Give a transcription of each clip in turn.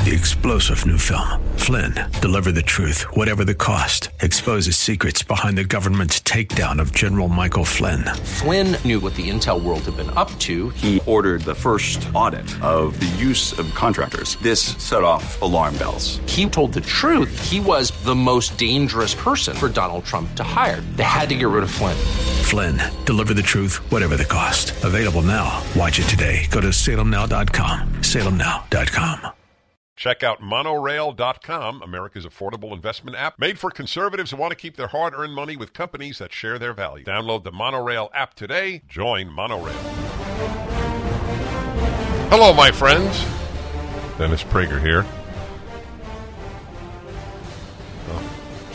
The explosive new film, Flynn, deliver the truth, whatever the cost, exposes secrets behind the government's takedown of General Michael Flynn. Flynn knew what the intel world had been up to. He ordered the first audit of the use of contractors. This set off alarm bells. He told the truth. He was the most dangerous person for Donald Trump to hire. They had to get rid of Flynn. Flynn, deliver the truth, whatever the cost. Available now. Watch it today. Go to salemnow.com. salemnow.com. Check out Monorail.com, America's affordable investment app, made for conservatives who want to keep their hard-earned money with companies that share their values. Download the Monorail app today. Join Monorail. Hello, my friends. Dennis Prager here. Oh,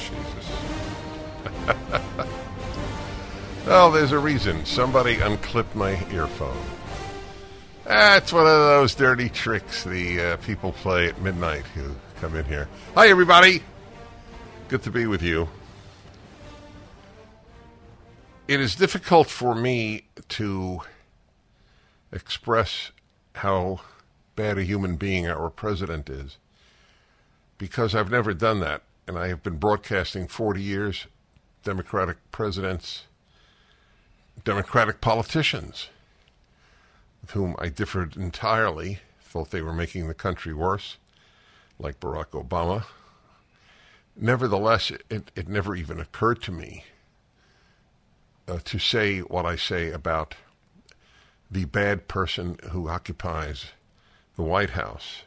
Jesus. Well, there's a reason. Somebody unclipped my earphone. That's one of those dirty tricks the people play at midnight who come in here. Hi, everybody. Good to be with you. It is difficult for me to express how bad a human being our president is because I've never done that, and I have been broadcasting 40 years, Democratic presidents, Democratic politicians, with whom I differed entirely, thought they were making the country worse, like Barack Obama. Nevertheless, it never even occurred to me to say what I say about the bad person who occupies the White House.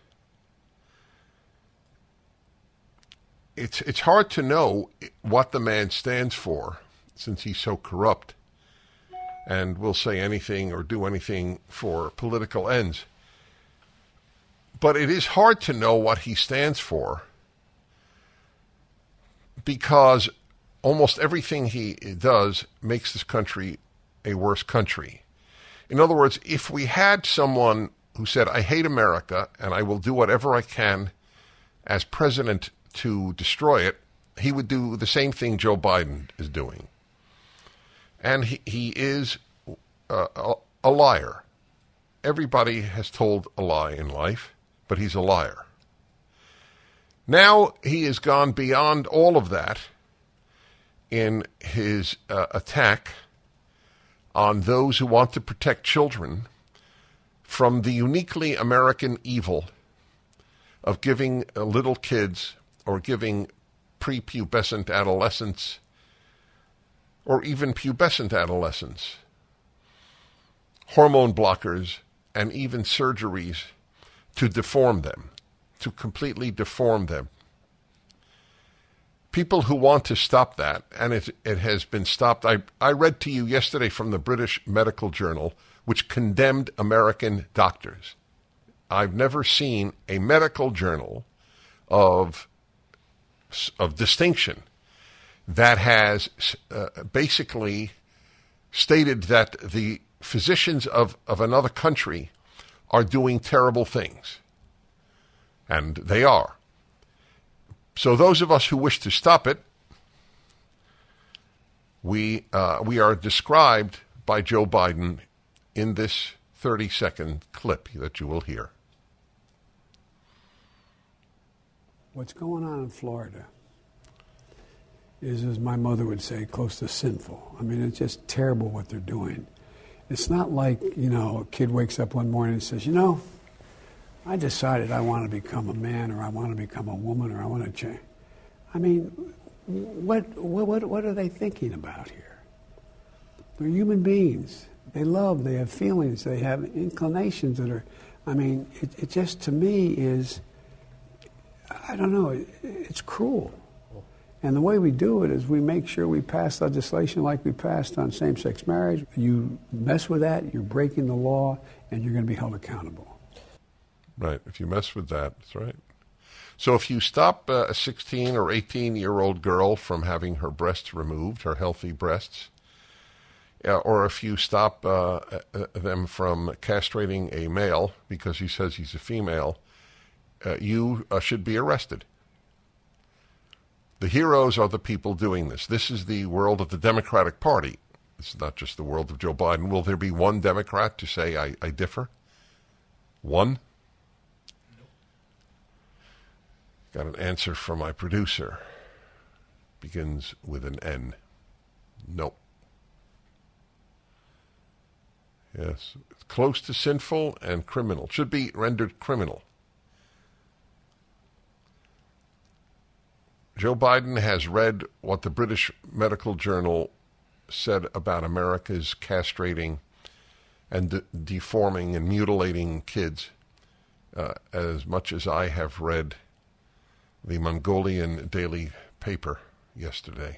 It's hard to know what the man stands for, since he's so corrupt and will say anything or do anything for political ends. But it is hard to know what he stands for because almost everything he does makes this country a worse country. In other words, if we had someone who said, I hate America and I will do whatever I can as president to destroy it, he would do the same thing Joe Biden is doing. And he is a liar. Everybody has told a lie in life, but he's a liar. Now he has gone beyond all of that in his attack on those who want to protect children from the uniquely American evil of giving little kids or giving prepubescent adolescents or even pubescent adolescents hormone blockers and even surgeries to deform them, to completely deform them. People who want to stop that, and it has been stopped. I read to you yesterday from the British Medical Journal, which condemned American doctors. I've never seen a medical journal of distinction that has basically stated that the physicians of another country are doing terrible things. And they are. So those of us who wish to stop it, we are described by Joe Biden in this 30-second clip that you will hear. What's going on in Florida is, as my mother would say, close to sinful. I mean, it's just terrible what they're doing. It's not like, a kid wakes up one morning and says, I decided I want to become a man, or I want to become a woman, or I want to change. I mean, what are they thinking about here? They're human beings. They love, they have feelings, they have inclinations that are, it just, to me, is, I don't know, it's cruel. And the way we do it is we make sure we pass legislation like we passed on same-sex marriage. You mess with that, you're breaking the law, and you're going to be held accountable. Right. If you mess with that, that's right. So if you stop a 16 or 18-year-old girl from having her breasts removed, her healthy breasts, or if you stop them from castrating a male because he says he's a female, you should be arrested. The heroes are the people doing this. This is the world of the Democratic Party. This is not just the world of Joe Biden. Will there be one Democrat to say, I differ? One? Got an answer from my producer. Begins with an N. Nope. Yes, it's close to sinful and criminal. Should be rendered criminal. Joe Biden has read what the British Medical Journal said about America's castrating and deforming and mutilating kids as much as I have read the Mongolian daily paper yesterday.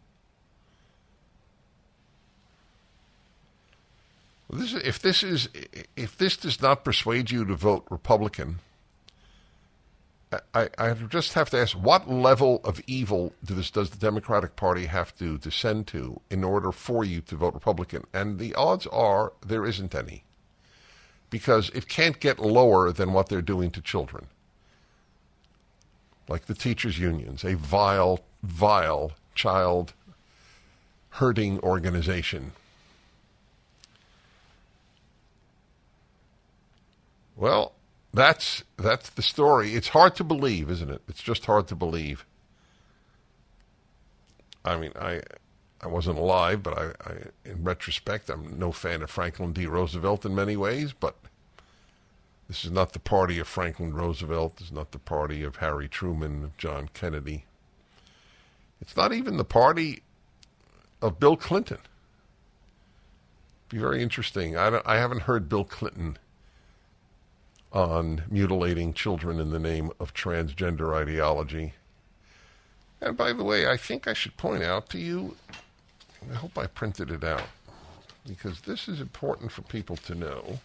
If this does not persuade you to vote Republican, I just have to ask, what level of evil does the Democratic Party have to descend to in order for you to vote Republican? And the odds are there isn't any, because it can't get lower than what they're doing to children. Like the teachers' unions, a vile, vile child herding organization. Well, that's the story. It's hard to believe, isn't it? It's just hard to believe. I mean, I wasn't alive, but I in retrospect, I'm no fan of Franklin D. Roosevelt in many ways, but this is not the party of Franklin Roosevelt. This is not the party of Harry Truman, of John Kennedy. It's not even the party of Bill Clinton. Be very interesting. I haven't heard Bill Clinton on mutilating children in the name of transgender ideology. And by the way, I think I should point out to you, I hope I printed it out, because this is important for people to know.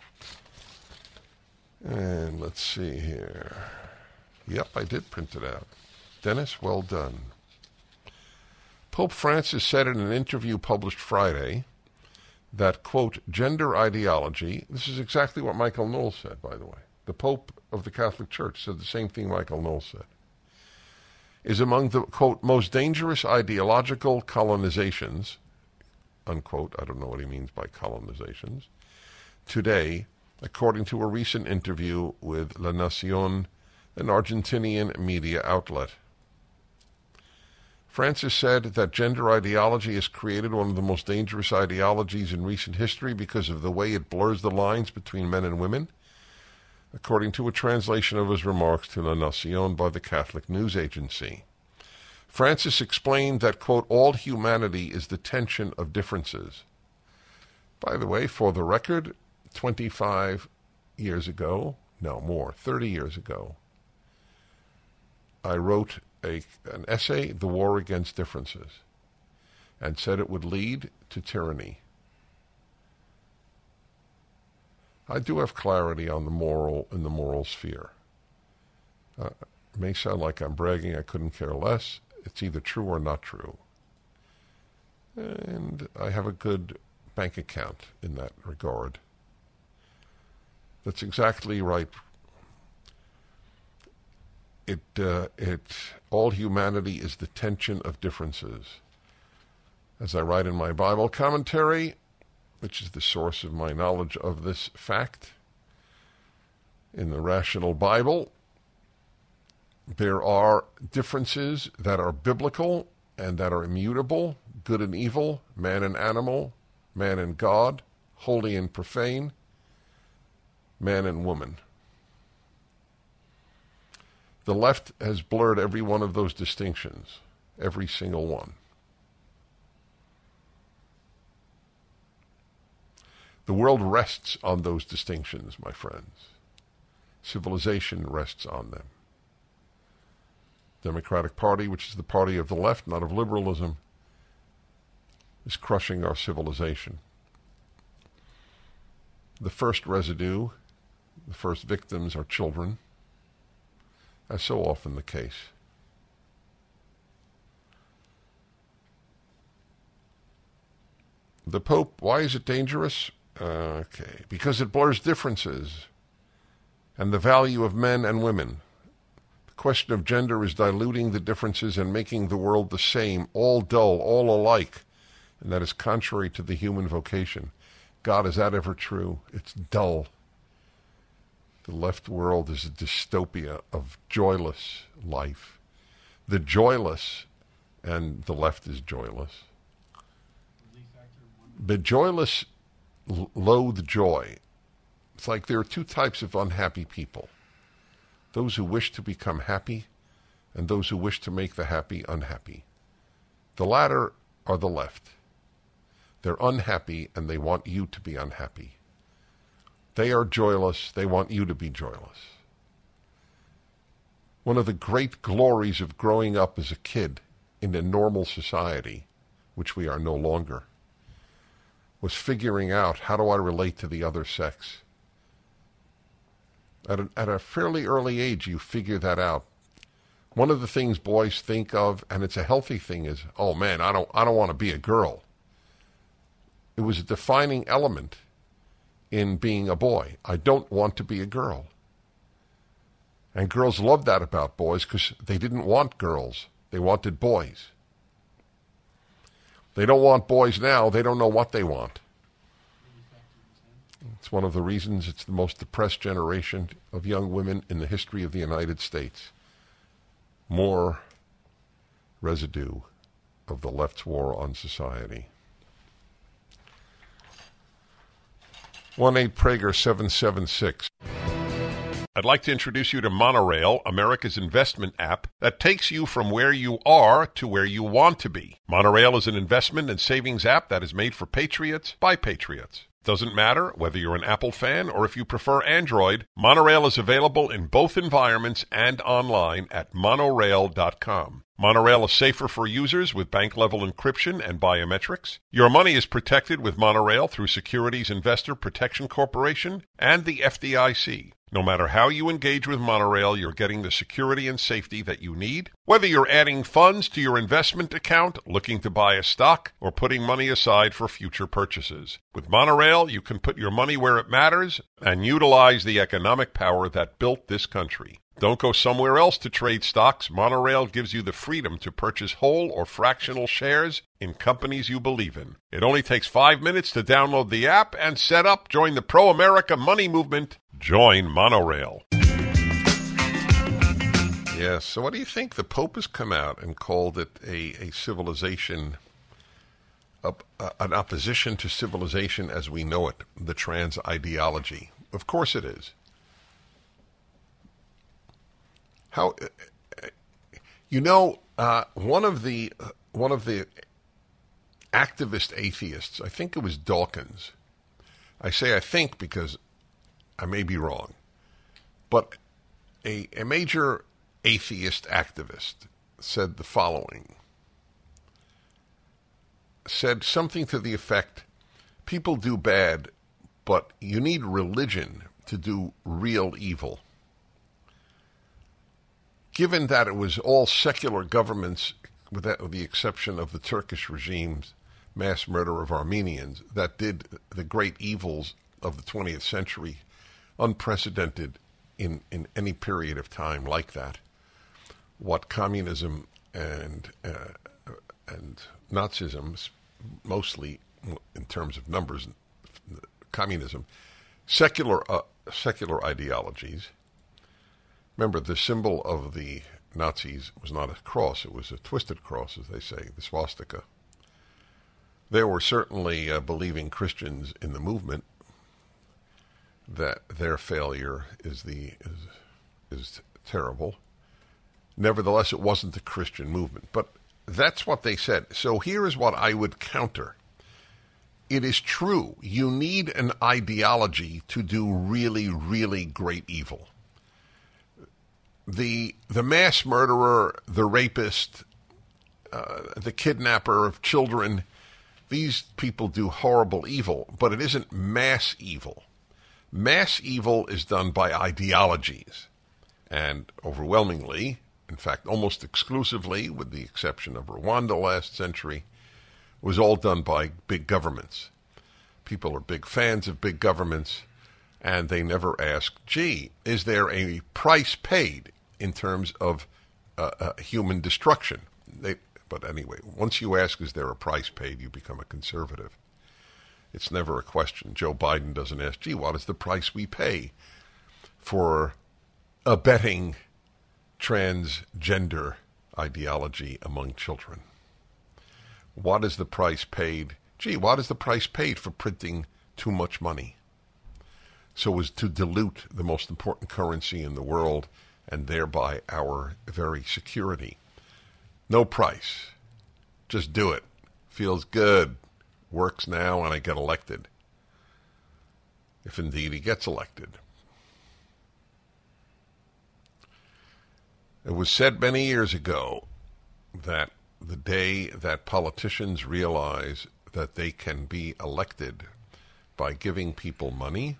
And let's see here. Yep, I did print it out. Dennis, well done. Pope Francis said in an interview published Friday that, quote, gender ideology, this is exactly what Michael Knowles said, by the way. The Pope of the Catholic Church said the same thing Michael Knowles said, is among the, quote, most dangerous ideological colonizations, unquote, I don't know what he means by colonizations, today, according to a recent interview with La Nación, an Argentinian media outlet. Francis said that gender ideology has created one of the most dangerous ideologies in recent history because of the way it blurs the lines between men and women, according to a translation of his remarks to La Nación by the Catholic news agency. Francis explained that, quote, all humanity is the tension of differences. By the way, for the record, 25 years ago, no more, 30 years ago, I wrote an essay, The War Against Differences, and said it would lead to tyranny. I do have clarity on the moral sphere. It may sound like I'm bragging. I couldn't care less. It's either true or not true. And I have a good bank account in that regard. That's exactly right. All humanity is the tension of differences. As I write in my Bible commentary, which is the source of my knowledge of this fact, in the Rational Bible, there are differences that are biblical and that are immutable, good and evil, man and animal, man and God, holy and profane, man and woman. The left has blurred every one of those distinctions, every single one. The world rests on those distinctions, my friends. Civilization rests on them. Democratic Party, which is the party of the left, not of liberalism, is crushing our civilization. The first residue, the first victims are children, as so often the case. The Pope, why is it dangerous? Okay, because it blurs differences and the value of men and women. The question of gender is diluting the differences and making the world the same, all dull, all alike, and that is contrary to the human vocation. God, is that ever true? It's dull. The left world is a dystopia of joyless life. The joyless, and the left is joyless. The joyless loathe joy. It's like there are two types of unhappy people. Those who wish to become happy and those who wish to make the happy unhappy. The latter are the left. They're unhappy and they want you to be unhappy. They are joyless. They want you to be joyless. One of the great glories of growing up as a kid in a normal society, which we are no longer, was figuring out, how do I relate to the other sex? At a fairly early age, you figure that out. One of the things boys think of, and it's a healthy thing, is, oh man, I don't want to be a girl. It was a defining element in being a boy. I don't want to be a girl. And girls loved that about boys because they didn't want girls. They wanted boys. They don't want boys now. They don't know what they want. It's one of the reasons it's the most depressed generation of young women in the history of the United States. More residue of the left's war on society. 1-8-PRAGER-776. I'd like to introduce you to Monorail, America's investment app that takes you from where you are to where you want to be. Monorail is an investment and savings app that is made for patriots by patriots. Doesn't matter whether you're an Apple fan or if you prefer Android, Monorail is available in both environments and online at monorail.com. Monorail is safer for users with bank-level encryption and biometrics. Your money is protected with Monorail through Securities Investor Protection Corporation and the FDIC. No matter how you engage with Monorail, you're getting the security and safety that you need. Whether you're adding funds to your investment account, looking to buy a stock, or putting money aside for future purchases. With Monorail, you can put your money where it matters and utilize the economic power that built this country. Don't go somewhere else to trade stocks. Monorail gives you the freedom to purchase whole or fractional shares in companies you believe in. It only takes 5 minutes to download the app and set up. Join the pro-America money movement. Join Monorail. Yes, so what do you think? The Pope has come out and called it a civilization, an opposition to civilization as we know it, the trans ideology. Of course it is. How, one of the activist atheists, I think it was Dawkins. I say I think because I may be wrong, but a major atheist activist said the following, said something to the effect, people do bad, but you need religion to do real evil. Given that it was all secular governments, with the exception of the Turkish regime's mass murder of Armenians, that did the great evils of the 20th century, unprecedented in any period of time like that. What communism and Nazism, mostly in terms of numbers, communism, secular ideologies. Remember, the symbol of the Nazis was not a cross, it was a twisted cross, as they say, the swastika. There were certainly believing Christians in the movement. That their failure is terrible. Nevertheless, it wasn't the Christian movement. But that's what they said. So here is what I would counter. It is true. You need an ideology to do really, really great evil. The mass murderer, the rapist, the kidnapper of children, these people do horrible evil, but it isn't mass evil. Mass evil is done by ideologies, and overwhelmingly, in fact, almost exclusively, with the exception of Rwanda last century, was all done by big governments. People are big fans of big governments, and they never ask, gee, is there a price paid in terms of human destruction? But anyway, once you ask, is there a price paid, you become a conservative. It's never a question. Joe Biden doesn't ask, gee, what is the price we pay for abetting transgender ideology among children. What is the price paid? What is the price paid for printing too much money? So as to dilute the most important currency in the world and thereby our very security. No price. Just do it. Feels good. Works now and I get elected. If indeed he gets elected. It was said many years ago that the day that politicians realize that they can be elected by giving people money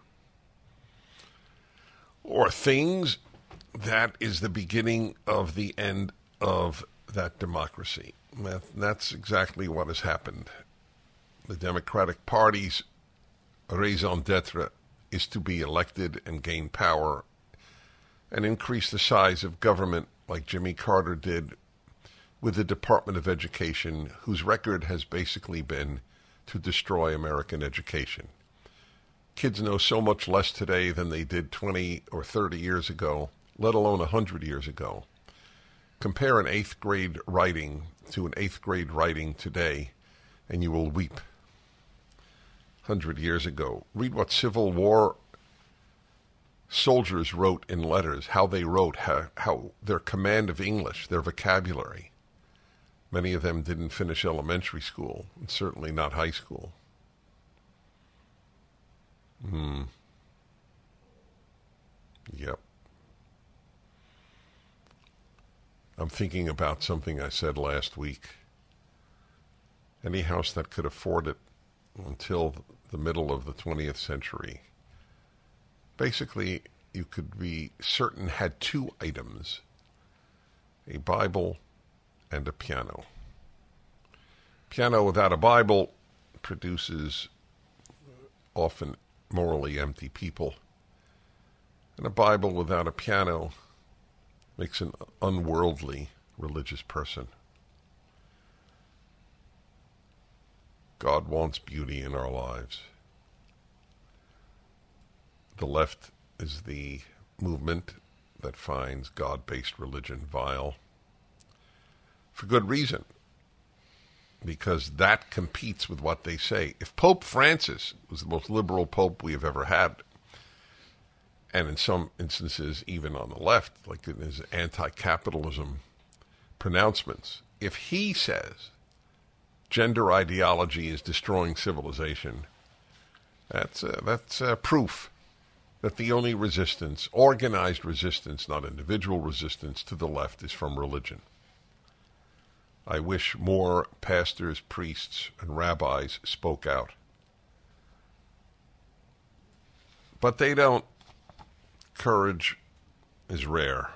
or things, that is the beginning of the end of that democracy. That's exactly what has happened. The Democratic Party's raison d'etre is to be elected and gain power and increase the size of government like Jimmy Carter did with the Department of Education, whose record has basically been to destroy American education. Kids know so much less today than they did 20 or 30 years ago, let alone 100 years ago. Compare an 8th grade writing to an 8th grade writing today, and you will weep. 100 years ago. Read what Civil War soldiers wrote in letters, how they wrote, how their command of English, their vocabulary. Many of them didn't finish elementary school, and certainly not high school. Yep. I'm thinking about something I said last week. Any house that could afford it until the middle of the 20th century, basically you could be certain had two items, a Bible and a piano. Piano without a Bible produces often morally empty people, and a Bible without a piano makes an unworldly religious person. God wants beauty in our lives. The left is the movement that finds God-based religion vile. For good reason. Because that competes with what they say. If Pope Francis was the most liberal pope we have ever had, and in some instances even on the left, like in his anti-capitalism pronouncements, if he says gender ideology is destroying civilization, that's proof that the only resistance, organized resistance, not individual resistance to the left, is from religion. I wish more pastors, priests, and rabbis spoke out. But they don't. Courage is rare.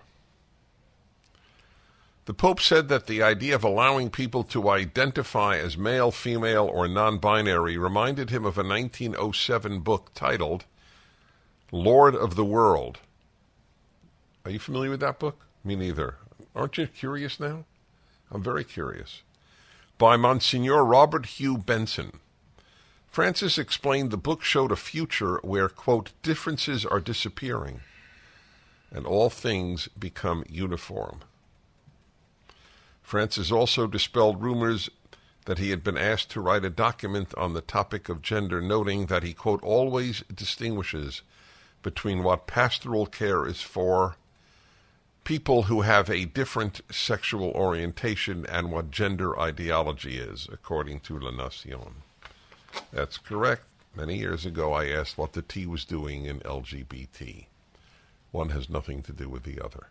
The Pope said that the idea of allowing people to identify as male, female, or non-binary reminded him of a 1907 book titled Lord of the World. Are you familiar with that book? Me neither. Aren't you curious now? I'm very curious. By Monsignor Robert Hugh Benson. Francis explained the book showed a future where, quote, differences are disappearing and all things become uniform. Francis also dispelled rumors that he had been asked to write a document on the topic of gender, noting that he, quote, always distinguishes between what pastoral care is for people who have a different sexual orientation and what gender ideology is, according to La Nación. That's correct. Many years ago, I asked what the T was doing in LGBT. One has nothing to do with the other.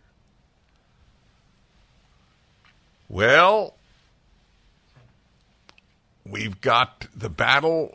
Well, we've got the battle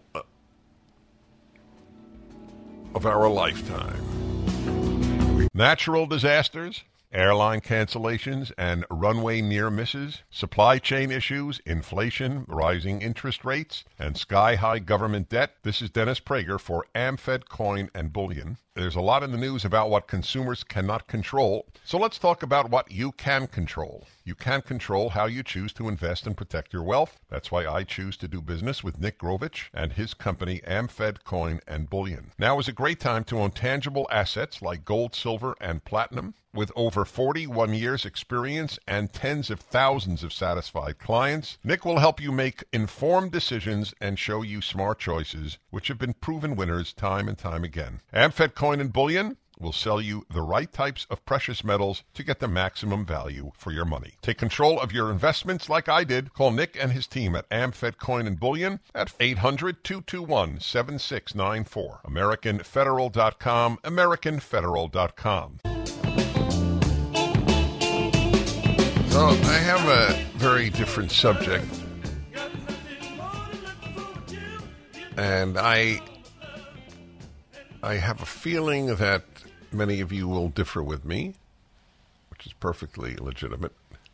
of our lifetime. Natural disasters Airline cancellations and runway near misses, supply chain issues, inflation, rising interest rates, and sky-high government debt. This is Dennis Prager for AmFed Coin and Bullion. There's a lot in the news about what consumers cannot control, so let's talk about what you can control. You can control how you choose to invest and protect your wealth. That's why I choose to do business with Nick Grovich and his company AmFed Coin and Bullion. Now is a great time to own tangible assets like gold, silver, and platinum. With over 41 years experience and tens of thousands of satisfied clients, Nick will help you make informed decisions and show you smart choices, which have been proven winners time and time again. AmFed Coin and Bullion will sell you the right types of precious metals to get the maximum value for your money. Take control of your investments like I did. Call Nick and his team at AmFed Coin and Bullion at 800-221-7694. AmericanFederal.com, AmericanFederal.com. So I have a very different subject, and I have a feeling that many of you will differ with me, which is perfectly legitimate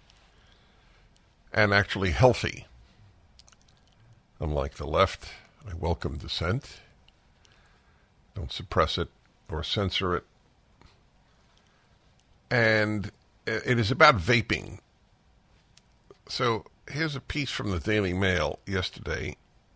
and actually healthy. Unlike the left, I welcome dissent. Don't suppress it or censor it. And it is about vaping. So here's a piece from the Daily Mail yesterday,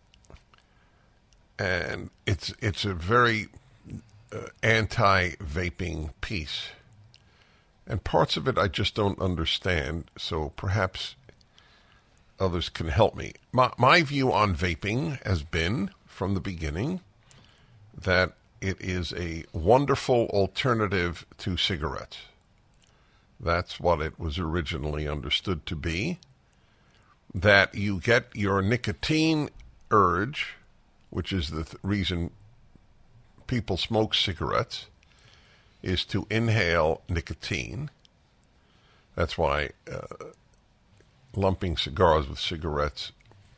and it's a very anti-vaping piece. And parts of it I just don't understand, so perhaps others can help me. My view on vaping has been, from the beginning, that it is a wonderful alternative to cigarettes. That's what it was originally understood to be. That you get your nicotine urge, which is the reason people smoke cigarettes, is to inhale nicotine. That's why lumping cigars with cigarettes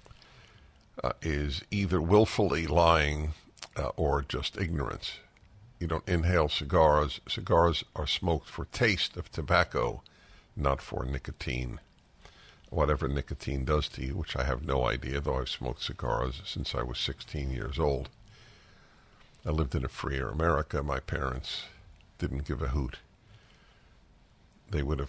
is either willfully lying or just ignorance. You don't inhale cigars. Cigars are smoked for taste of tobacco, not for nicotine. Whatever nicotine does to you, which I have no idea, though I've smoked cigars since I was 16 years old. I lived in a freer America. My parents didn't give a hoot. They would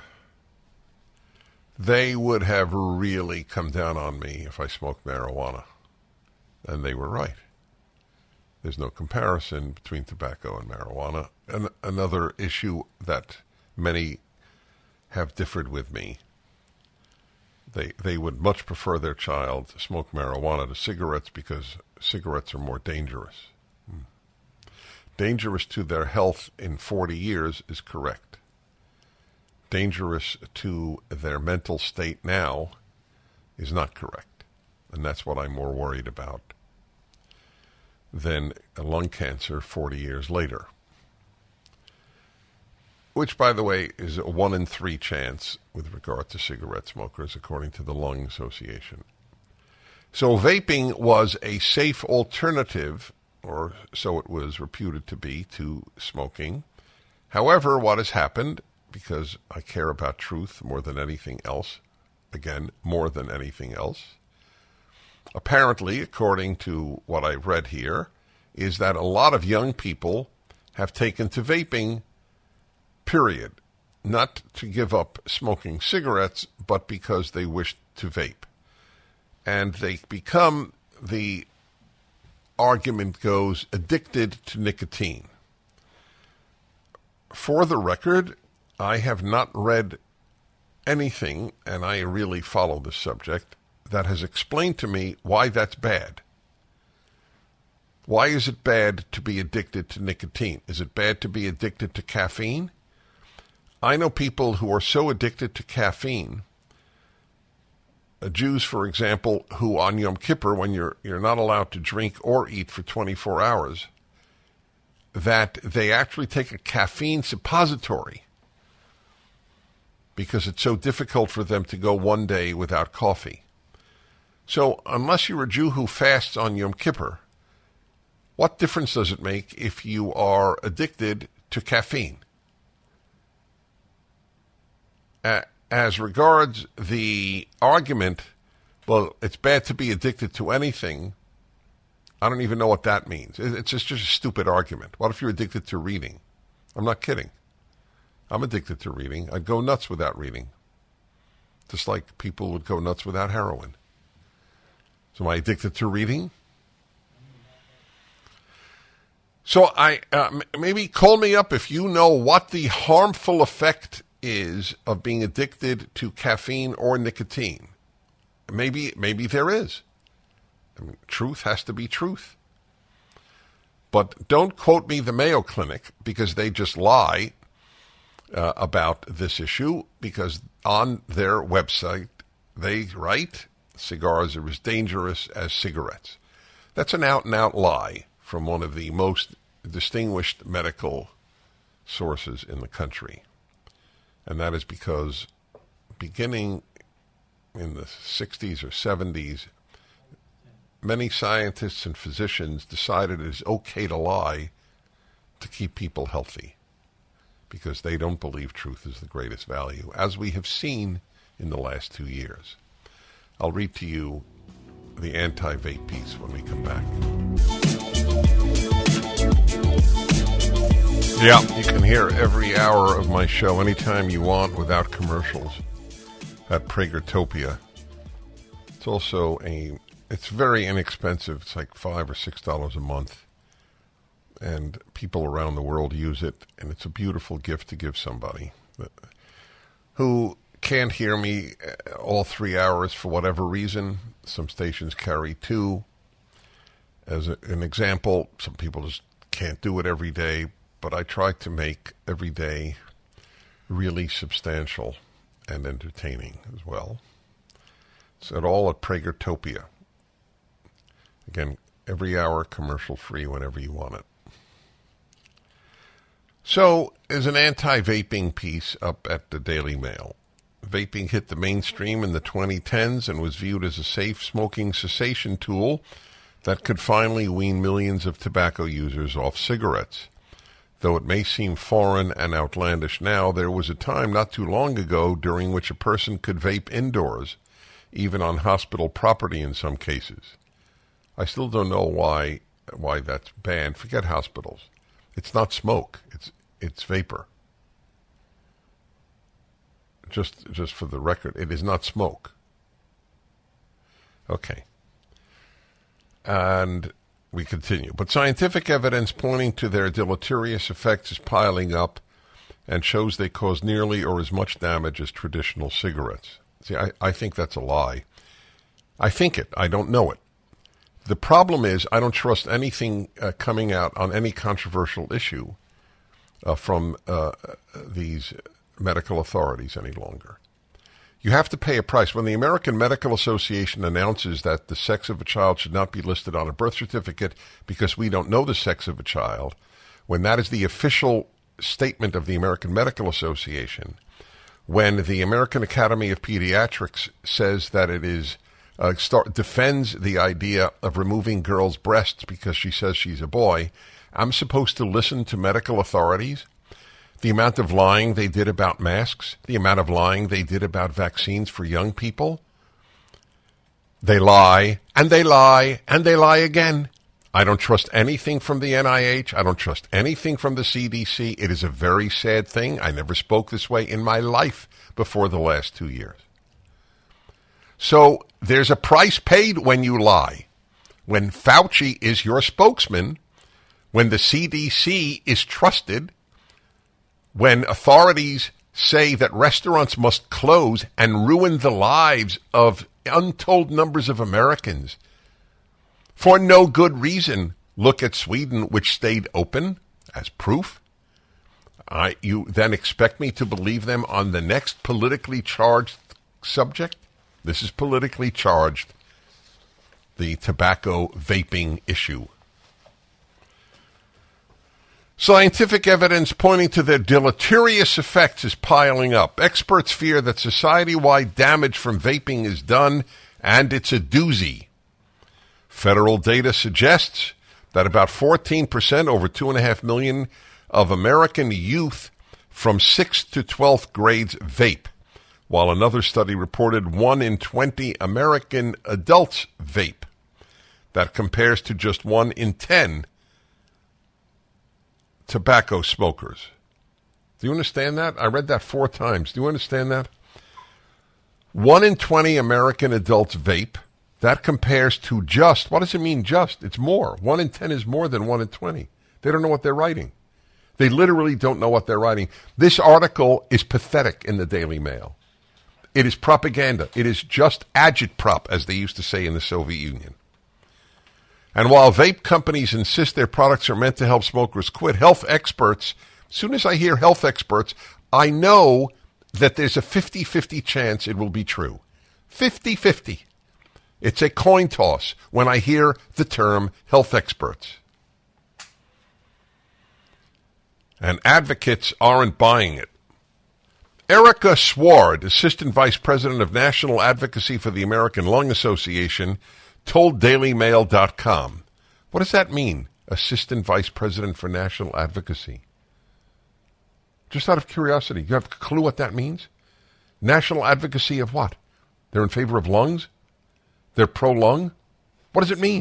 have really come down on me if I smoked marijuana. And they were right. There's no comparison between tobacco and marijuana. And another issue that many have differed with me, they would much prefer their child to smoke marijuana to cigarettes because cigarettes are more dangerous. Dangerous to their health in 40 years is correct. Dangerous to their mental state now is not correct. And that's what I'm more worried about than lung cancer 40 years later. Which, by the way, is a 1 in 3 chance with regard to cigarette smokers, according to the Lung Association. So vaping was a safe alternative, or so it was reputed to be, to smoking. However, what has happened, because I care about truth more than anything else, again, more than anything else, apparently, according to what I've read here, is that a lot of young people have taken to vaping, period. Not to give up smoking cigarettes, but because they wish to vape. And they become, the argument goes, addicted to nicotine. For the record, I have not read anything, and I really follow this subject, that has explained to me why that's bad. Why is it bad to be addicted to nicotine? Is it bad to be addicted to caffeine? I know people who are so addicted to caffeine, Jews, for example, who on Yom Kippur, when you're not allowed to drink or eat for 24 hours, that they actually take a caffeine suppository because it's so difficult for them to go one day without coffee. So unless you're a Jew who fasts on Yom Kippur, what difference does it make if you are addicted to caffeine? as regards the argument, well, it's bad to be addicted to anything, I don't even know what that means. It's just a stupid argument. What if you're addicted to reading? I'm not kidding. I'm addicted to reading. I'd go nuts without reading. Just like people would go nuts without heroin. So am I addicted to reading? So maybe call me up if you know what the harmful effect is of being addicted to caffeine or nicotine. Maybe there is. I mean, truth has to be truth. But don't quote me the Mayo Clinic, because they just lie about this issue, because on their website they write cigars are as dangerous as cigarettes. That's an out-and-out lie from one of the most distinguished medical sources in the country. And that is because beginning in the 60s or 70s, many scientists and physicians decided it is okay to lie to keep people healthy, because they don't believe truth is the greatest value, as we have seen in the last 2 years. I'll read to you the anti-vape piece when we come back. Yeah, you can hear every hour of my show anytime you want without commercials at Pragertopia. It's also it's very inexpensive. It's like $5 or $6 a month. And people around the world use it, and it's a beautiful gift to give somebody who can't hear me all 3 hours for whatever reason. Some stations carry 2. As an example, some people just can't do it every day, but I try to make every day really substantial and entertaining as well. It's all at Pragertopia. Again, every hour commercial-free whenever you want it. So, there's an anti-vaping piece up at the Daily Mail. Vaping hit the mainstream in the 2010s and was viewed as a safe smoking cessation tool that could finally wean millions of tobacco users off cigarettes. Though it may seem foreign and outlandish now, there was a time not too long ago during which a person could vape indoors, even on hospital property in some cases. I still don't know why that's banned. Forget hospitals. It's not smoke. It's vapor. Just for the record, it is not smoke. Okay. And we continue. But scientific evidence pointing to their deleterious effects is piling up and shows they cause nearly or as much damage as traditional cigarettes. See, I think that's a lie. I think it. I don't know it. The problem is I don't trust anything coming out on any controversial issue from these medical authorities any longer. You have to pay a price. When the American Medical Association announces that the sex of a child should not be listed on a birth certificate because we don't know the sex of a child, when that is the official statement of the American Medical Association, when the American Academy of Pediatrics says that it is defends the idea of removing girls' breasts because she says she's a boy, I'm supposed to listen to medical authorities? The amount of lying they did about masks, the amount of lying they did about vaccines for young people. They lie, and they lie, and they lie again. I don't trust anything from the NIH. I don't trust anything from the CDC. It is a very sad thing. I never spoke this way in my life before the last 2 years. So there's a price paid when you lie. When Fauci is your spokesman, when the CDC is trusted, when authorities say that restaurants must close and ruin the lives of untold numbers of Americans for no good reason. Look at Sweden, which stayed open as proof. You then expect me to believe them on the next politically charged subject? This is politically charged, the tobacco vaping issue. Scientific evidence pointing to their deleterious effects is piling up. Experts fear that society-wide damage from vaping is done, and it's a doozy. Federal data suggests that about 14%, over 2.5 million, of American youth from 6th to 12th grades vape. while another study reported 1 in 20 American adults vape. That compares to just 1 in 10 tobacco smokers. Do you understand that? I read that 4 times. Do you understand that? 1 in 20 American adults vape. That compares to just, what does it mean just? It's more. 1 in 10 is more than 1 in 20. They don't know what they're writing. They literally don't know what they're writing. This article is pathetic in the Daily Mail. It is propaganda. It is just agitprop, as they used to say in the Soviet Union. And while vape companies insist their products are meant to help smokers quit, health experts, as soon as I hear health experts, I know that there's a 50-50 chance it will be true. 50-50. It's a coin toss when I hear the term health experts. And advocates aren't buying it. Erica Sward, Assistant Vice President of National Advocacy for the American Lung Association, told DailyMail.com. What does that mean, Assistant Vice President for National Advocacy? Just out of curiosity, you have a clue what that means? National advocacy of what? They're in favor of lungs? They're pro-lung? What does it mean?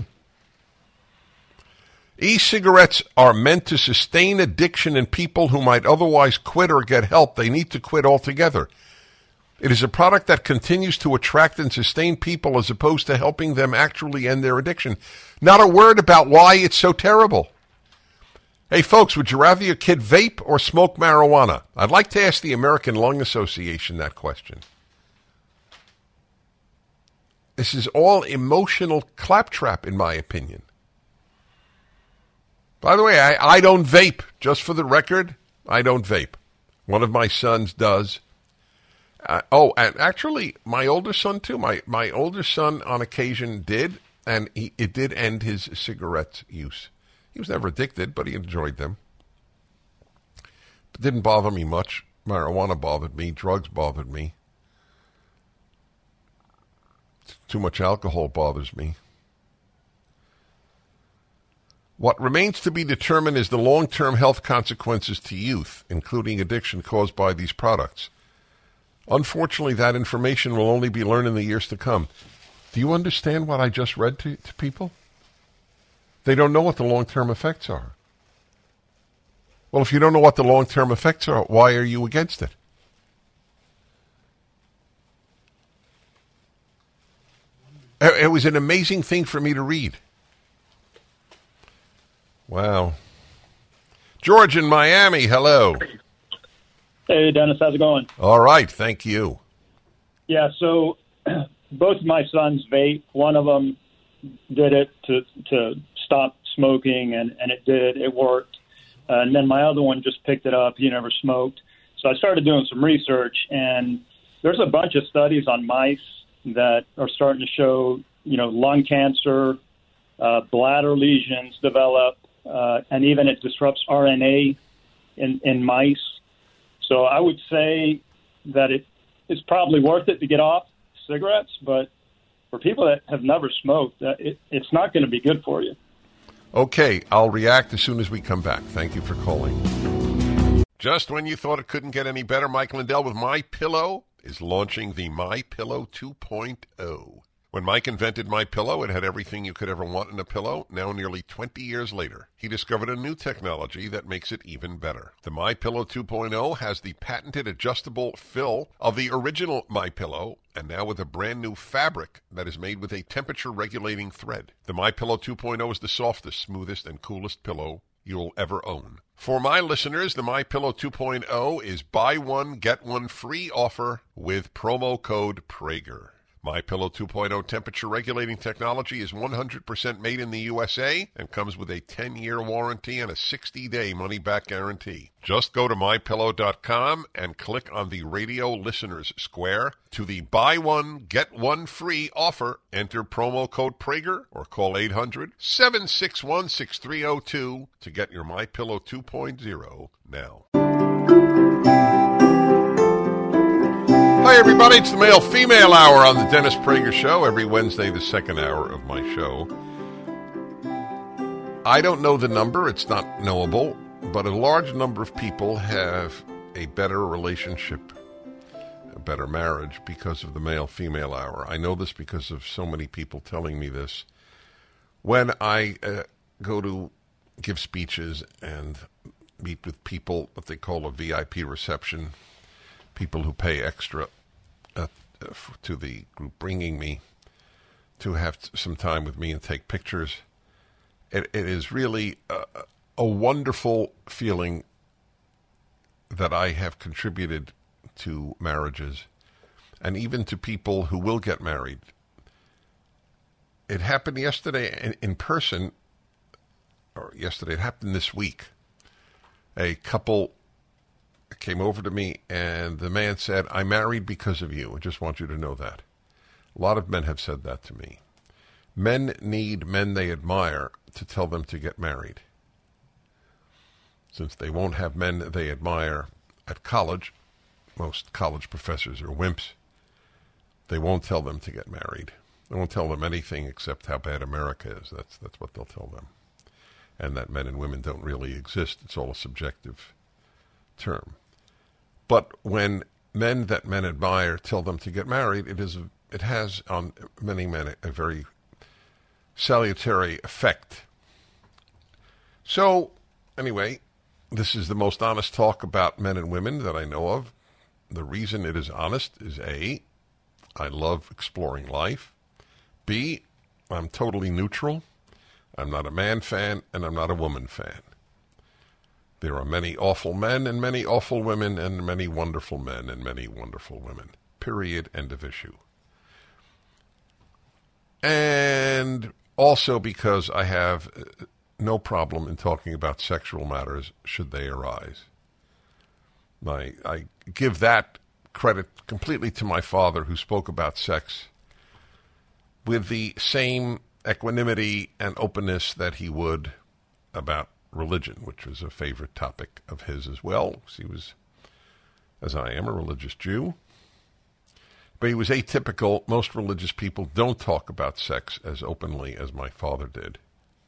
E-cigarettes are meant to sustain addiction in people who might otherwise quit or get help. They need to quit altogether. It is a product that continues to attract and sustain people as opposed to helping them actually end their addiction. Not a word about why it's so terrible. Hey, folks, would you rather your kid vape or smoke marijuana? I'd like to ask the American Lung Association that question. This is all emotional claptrap, in my opinion. By the way, I don't vape. Just for the record, I don't vape. One of my sons does. And actually, my older son, too. My older son, on occasion, did, and it did end his cigarette use. He was never addicted, but he enjoyed them. It didn't bother me much. Marijuana bothered me. Drugs bothered me. Too much alcohol bothers me. What remains to be determined is the long-term health consequences to youth, including addiction caused by these products. Unfortunately, that information will only be learned in the years to come. Do you understand what I just read to people? They don't know what the long-term effects are. Well, if you don't know what the long-term effects are, why are you against it? It was an amazing thing for me to read. Wow. George in Miami, hello. Hey, Dennis, how's it going? All right, thank you. Yeah, so both my sons vape. One of them did it to stop smoking, and it worked. And then my other one just picked it up. He never smoked. So I started doing some research, and there's a bunch of studies on mice that are starting to show, lung cancer, bladder lesions develop, and even it disrupts RNA in mice. So I would say that it's probably worth it to get off cigarettes, but for people that have never smoked, it's not going to be good for you. Okay, I'll react as soon as we come back. Thank you for calling. Just when you thought it couldn't get any better, Mike Lindell with MyPillow is launching the MyPillow 2.0. When Mike invented MyPillow, it had everything you could ever want in a pillow. Now, nearly 20 years later, he discovered a new technology that makes it even better. The MyPillow 2.0 has the patented adjustable fill of the original MyPillow, and now with a brand new fabric that is made with a temperature-regulating thread. The MyPillow 2.0 is the softest, smoothest, and coolest pillow you'll ever own. For my listeners, the MyPillow 2.0 is buy one, get one free offer with promo code Prager. MyPillow 2.0 temperature-regulating technology is 100% made in the USA and comes with a 10-year warranty and a 60-day money-back guarantee. Just go to MyPillow.com and click on the radio listeners square to the buy one, get one free offer. Enter promo code Prager or call 800-761-6302 to get your MyPillow 2.0 now. Hi, everybody. It's the male-female hour on the Dennis Prager Show. Every Wednesday, the second hour of my show. I don't know the number. It's not knowable. But a large number of people have a better relationship a better marriage because of the male-female hour. I know this because of so many people telling me this. When I go to give speeches and meet with people, what they call a VIP reception, people who pay extra to the group bringing me to have some time with me and take pictures, it is really a wonderful feeling that I have contributed to marriages and even to people who will get married. It happened yesterday in person, or yesterday, it happened this week. A couple came over to me and the man said, "I married because of you. I just want you to know that." A lot of men have said that to me. Men need men they admire to tell them to get married. Since they won't have men they admire at college, most college professors are wimps, they won't tell them to get married. They won't tell them anything except how bad America is. That's what they'll tell them. And that men and women don't really exist. It's all a subjective term. But when men that men admire tell them to get married, it has on many men a very salutary effect. So, anyway, this is the most honest talk about men and women that I know of. The reason it is honest is A, I love exploring life. B, I'm totally neutral. I'm not a man fan and I'm not a woman fan. There are many awful men and many awful women and many wonderful men and many wonderful women. Period. End of issue. And also because I have no problem in talking about sexual matters should they arise. I give that credit completely to my father, who spoke about sex with the same equanimity and openness that he would about religion, which was a favorite topic of his as well, because he was, as I am, a religious Jew. But he was atypical. Most religious people don't talk about sex as openly as my father did.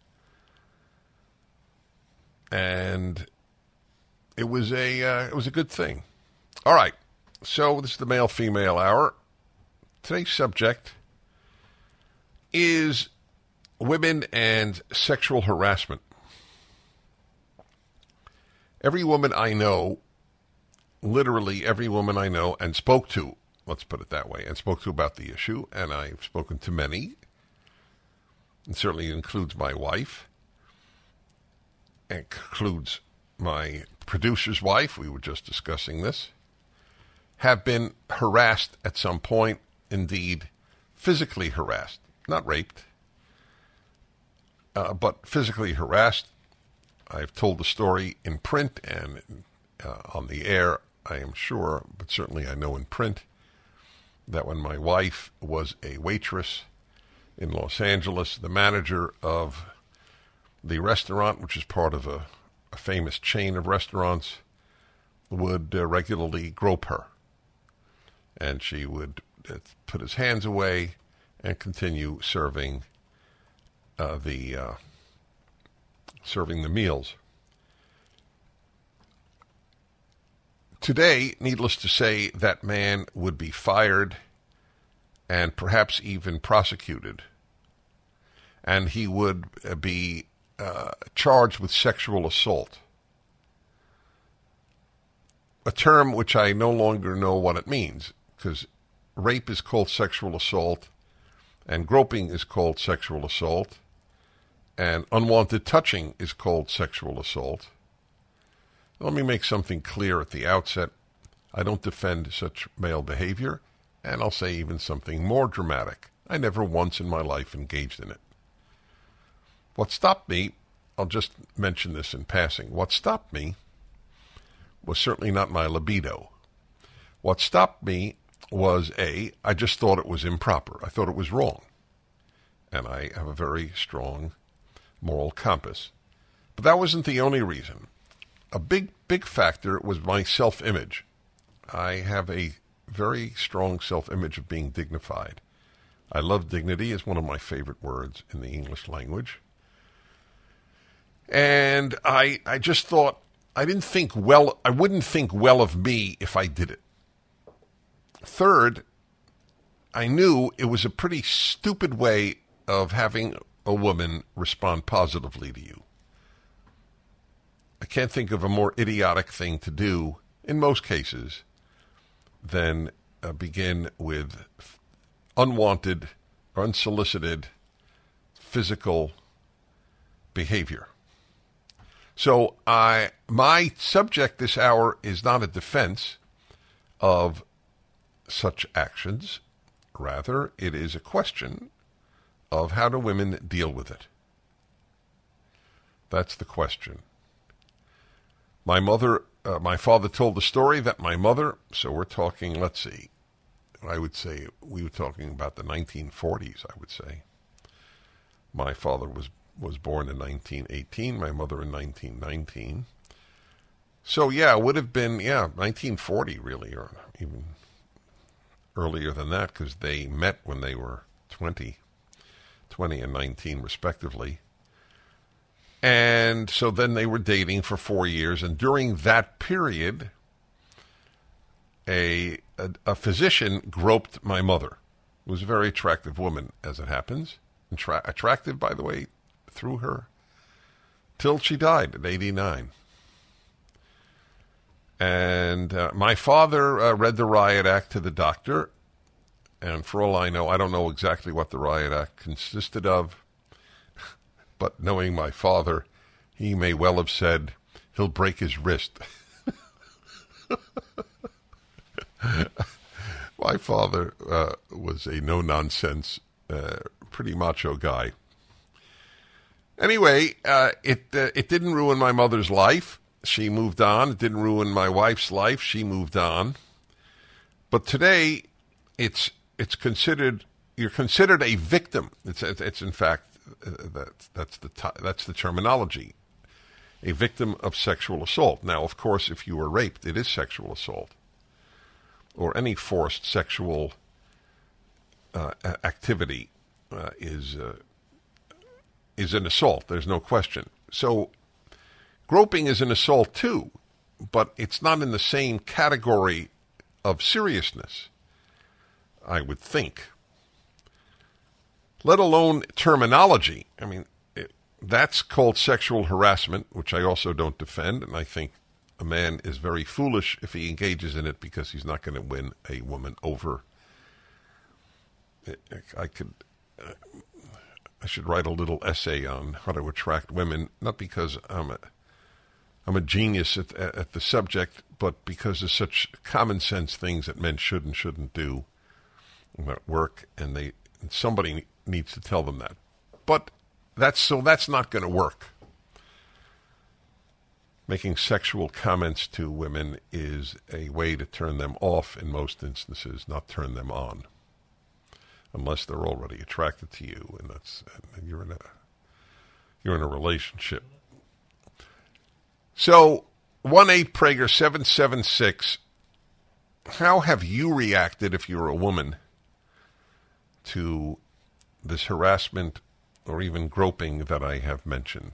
And it was a good thing. All right, so this is the male-female hour. Today's subject is women and sexual harassment. Every woman I know, literally every woman I know and spoke to, let's put it that way, and spoke to about the issue, and I've spoken to many, and certainly includes my wife, and includes my producer's wife, we were just discussing this, have been harassed at some point, indeed physically harassed, not raped, but physically harassed. I've told the story in print and on the air, I am sure, but certainly I know in print, that when my wife was a waitress in Los Angeles, the manager of the restaurant, which is part of a famous chain of restaurants, would regularly grope her. And she would put his hands away and continue serving the meals. Today, needless to say, that man would be fired and perhaps even prosecuted. And he would be charged with sexual assault. A term which I no longer know what it means, because rape is called sexual assault, and groping is called sexual assault, and unwanted touching is called sexual assault. Let me make something clear at the outset. I don't defend such male behavior, and I'll say even something more dramatic. I never once in my life engaged in it. What stopped me, I'll just mention this in passing, what stopped me was certainly not my libido. What stopped me was, I just thought it was improper. I thought it was wrong. And I have a very strong moral compass. But that wasn't the only reason. A big factor was my self-image. I have a very strong self-image of being dignified. I love dignity. It's one of my favorite words in the English language. And I just thought, I wouldn't think well of me if I did it. third, I knew it was a pretty stupid way of having a woman respond positively to you. I can't think of a more idiotic thing to do, in most cases, than begin with unwanted or unsolicited physical behavior. So my subject this hour is not a defense of such actions. Rather, it is a question of how do women deal with it. That's the question. My father told the story that my mother, so we're talking, let's see, I would say we were talking about the 1940s, I would say. My father was born in 1918, my mother in 1919. So, yeah, it would have been, 1940 really, or even earlier than that, because they met when they were 20 and 19 respectively. And so then they were dating for 4 years, and during that period, a physician groped my mother, who was a very attractive woman, as it happens. Attractive, by the way, through her, till she died at 89. And my father read the Riot Act to the doctor, and for all I know, I don't know exactly what the Riot Act consisted of, but knowing my father, he may well have said he'll break his wrist. My father was a no-nonsense, pretty macho guy. Anyway, it didn't ruin my mother's life. She moved on. It didn't ruin my wife's life. She moved on. But today, it's considered, you're considered a victim. It's in fact that's the terminology, a victim of sexual assault. Now, of course, if you were raped, it is sexual assault, or any forced sexual activity is an assault. There's no question. So groping is an assault too, but it's not in the same category of seriousness, I would think. Let alone terminology. I mean, that's called sexual harassment, which I also don't defend, and I think a man is very foolish if he engages in it because he's not going to win a woman over. I should write a little essay on how to attract women, not because I'm a genius at the subject, but because of such common sense things that men should and shouldn't do that work, and somebody needs to tell them that. But that's not going to work. Making sexual comments to women is a way to turn them off in most instances, not turn them on, unless they're already attracted to you, and you're in a relationship. So 1-8-PRAGER-776. How have you reacted if you're a woman to this harassment or even groping that I have mentioned?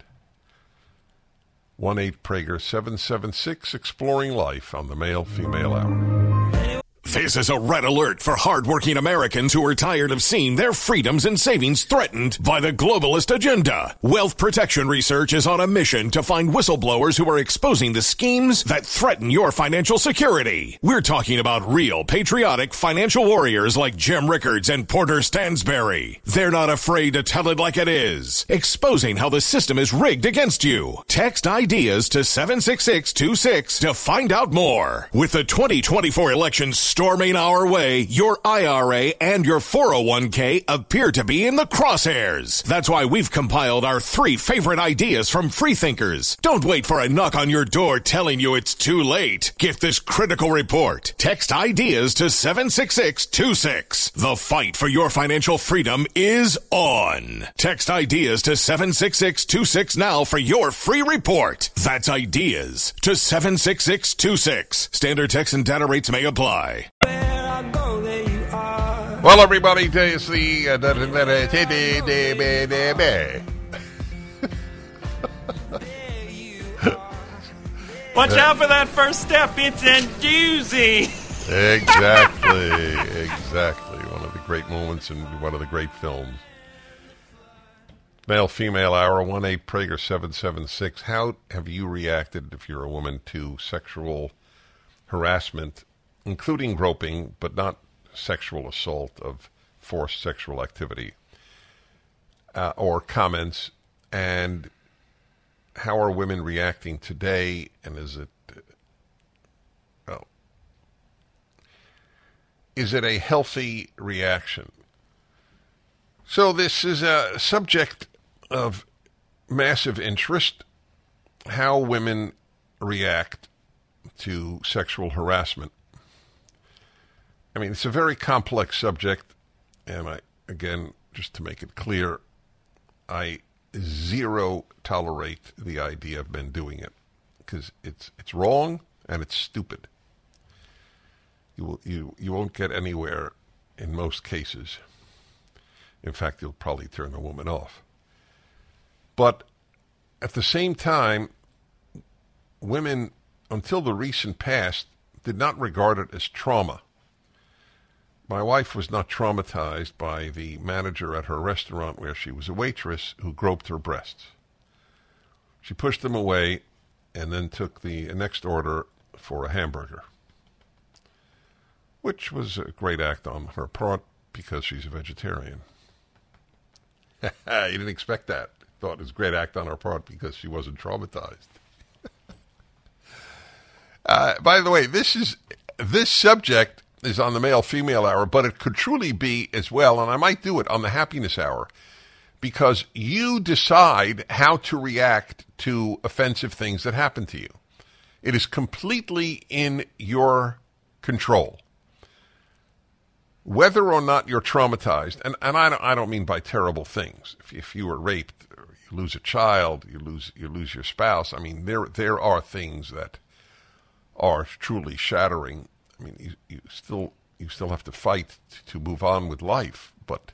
1-8-PRAGER-776, Exploring Life on the Male-Female Hour. This is a red alert for hardworking Americans who are tired of seeing their freedoms and savings threatened by the globalist agenda. Wealth Protection Research is on a mission to find whistleblowers who are exposing the schemes that threaten your financial security. We're talking about real, patriotic financial warriors like Jim Rickards and Porter Stansberry. They're not afraid to tell it like it is, exposing how the system is rigged against you. Text IDEAS to 76626 to find out more. With the 2024 elections storming our way, your IRA and your 401k appear to be in the crosshairs. That's why we've compiled our 3 favorite ideas from freethinkers. Don't wait for a knock on your door telling you it's too late. Get this critical report. Text IDEAS to 76626. The fight for your financial freedom is on. Text IDEAS to 76626 now for your free report. That's IDEAS to 76626. Standard text and data rates may apply. Well, everybody, it's the watch out for that first step. It's a doozy. Exactly. Exactly. One of the great moments in one of the great films. Male-female hour, 1-8-PRAGER-776. How have you reacted, if you're a woman, to sexual harassment, including groping, but not sexual assault of forced sexual activity, or comments? And how are women reacting today? And is it a healthy reaction? So this is a subject of massive interest, how women react to sexual harassment. I mean, it's a very complex subject, and again, just to make it clear, I zero tolerate the idea of men doing it, because it's wrong and it's stupid. You won't get anywhere in most cases. In fact, you'll probably turn the woman off. But at the same time, women, until the recent past, did not regard it as trauma. My wife was not traumatized by the manager at her restaurant where she was a waitress who groped her breasts. She pushed them away and then took the next order for a hamburger, which was a great act on her part because she's a vegetarian. You didn't expect that. Thought it was a great act on her part because she wasn't traumatized. By the way, this subject is on the male-female hour, but it could truly be as well, and I might do it on the happiness hour, because you decide how to react to offensive things that happen to you. It is completely in your control. Whether or not you're traumatized, and I don't mean by terrible things. If you were raped, or you lose a child, you lose your spouse. I mean, there are things that are truly shattering. I mean, you still have to fight to move on with life. But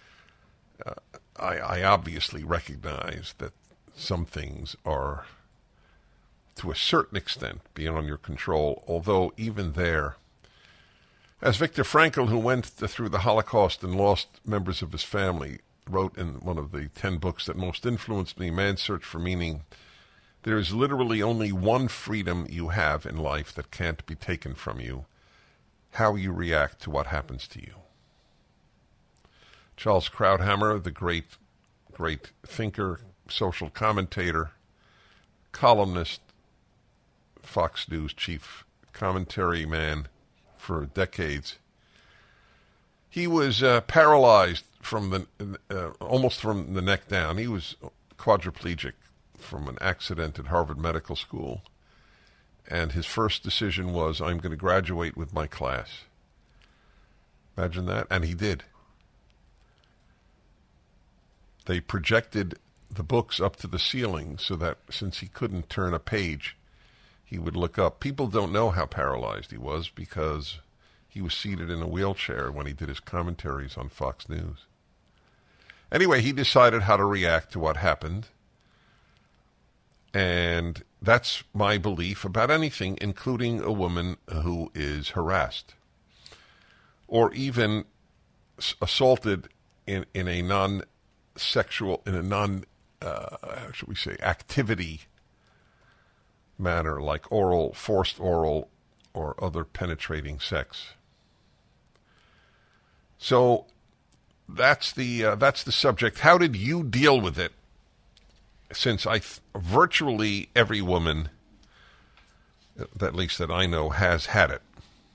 I obviously recognize that some things are, to a certain extent, beyond your control. Although even there, as Viktor Frankl, who went through the Holocaust and lost members of his family, wrote in one of the 10 books that most influenced me, Man's Search for Meaning, there is literally only one freedom you have in life that can't be taken from you: how you react to what happens to you. Charles Krauthammer, the great thinker, social commentator, columnist, Fox News chief commentary man for decades. He was paralyzed from almost from the neck down. He was quadriplegic from an accident at Harvard Medical School. And his first decision was, I'm going to graduate with my class. Imagine that. And he did. They projected the books up to the ceiling so that since he couldn't turn a page, he would look up. People don't know how paralyzed he was because he was seated in a wheelchair when he did his commentaries on Fox News. Anyway, he decided how to react to what happened. And that's my belief about anything, including a woman who is harassed or even assaulted in a non-sexual, should we say, activity manner, like oral, forced oral, or other penetrating sex. So that's the subject. How did you deal with it? Since virtually every woman, at least that I know, has had it.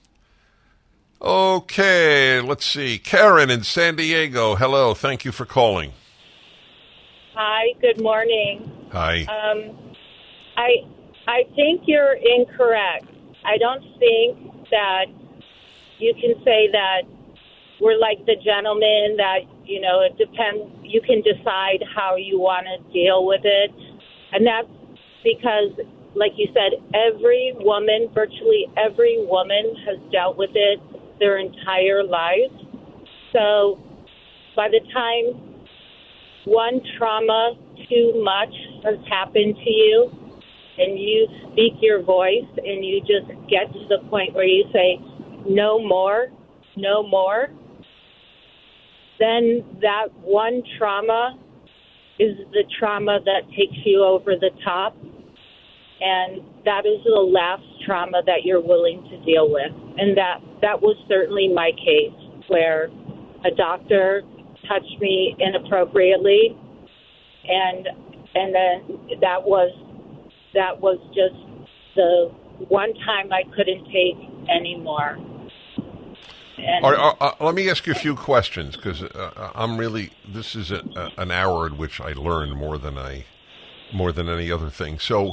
Okay, let's see. Karen in San Diego. Hello. Thank you for calling. Hi. Good morning. Hi. I think you're incorrect. I don't think that you can say that we're like the gentleman that, it depends. You can decide how you want to deal with it. And that's because, like you said, virtually every woman has dealt with it their entire lives. So by the time one trauma too much has happened to you and you speak your voice and you just get to the point where you say, no more, no more, then that one trauma is the trauma that takes you over the top. And that is the last trauma that you're willing to deal with. And that was certainly my case, where a doctor touched me inappropriately, and then that was just the one time I couldn't take anymore. Let me ask you a few questions, because this is an hour in which I learn more than any other thing. So,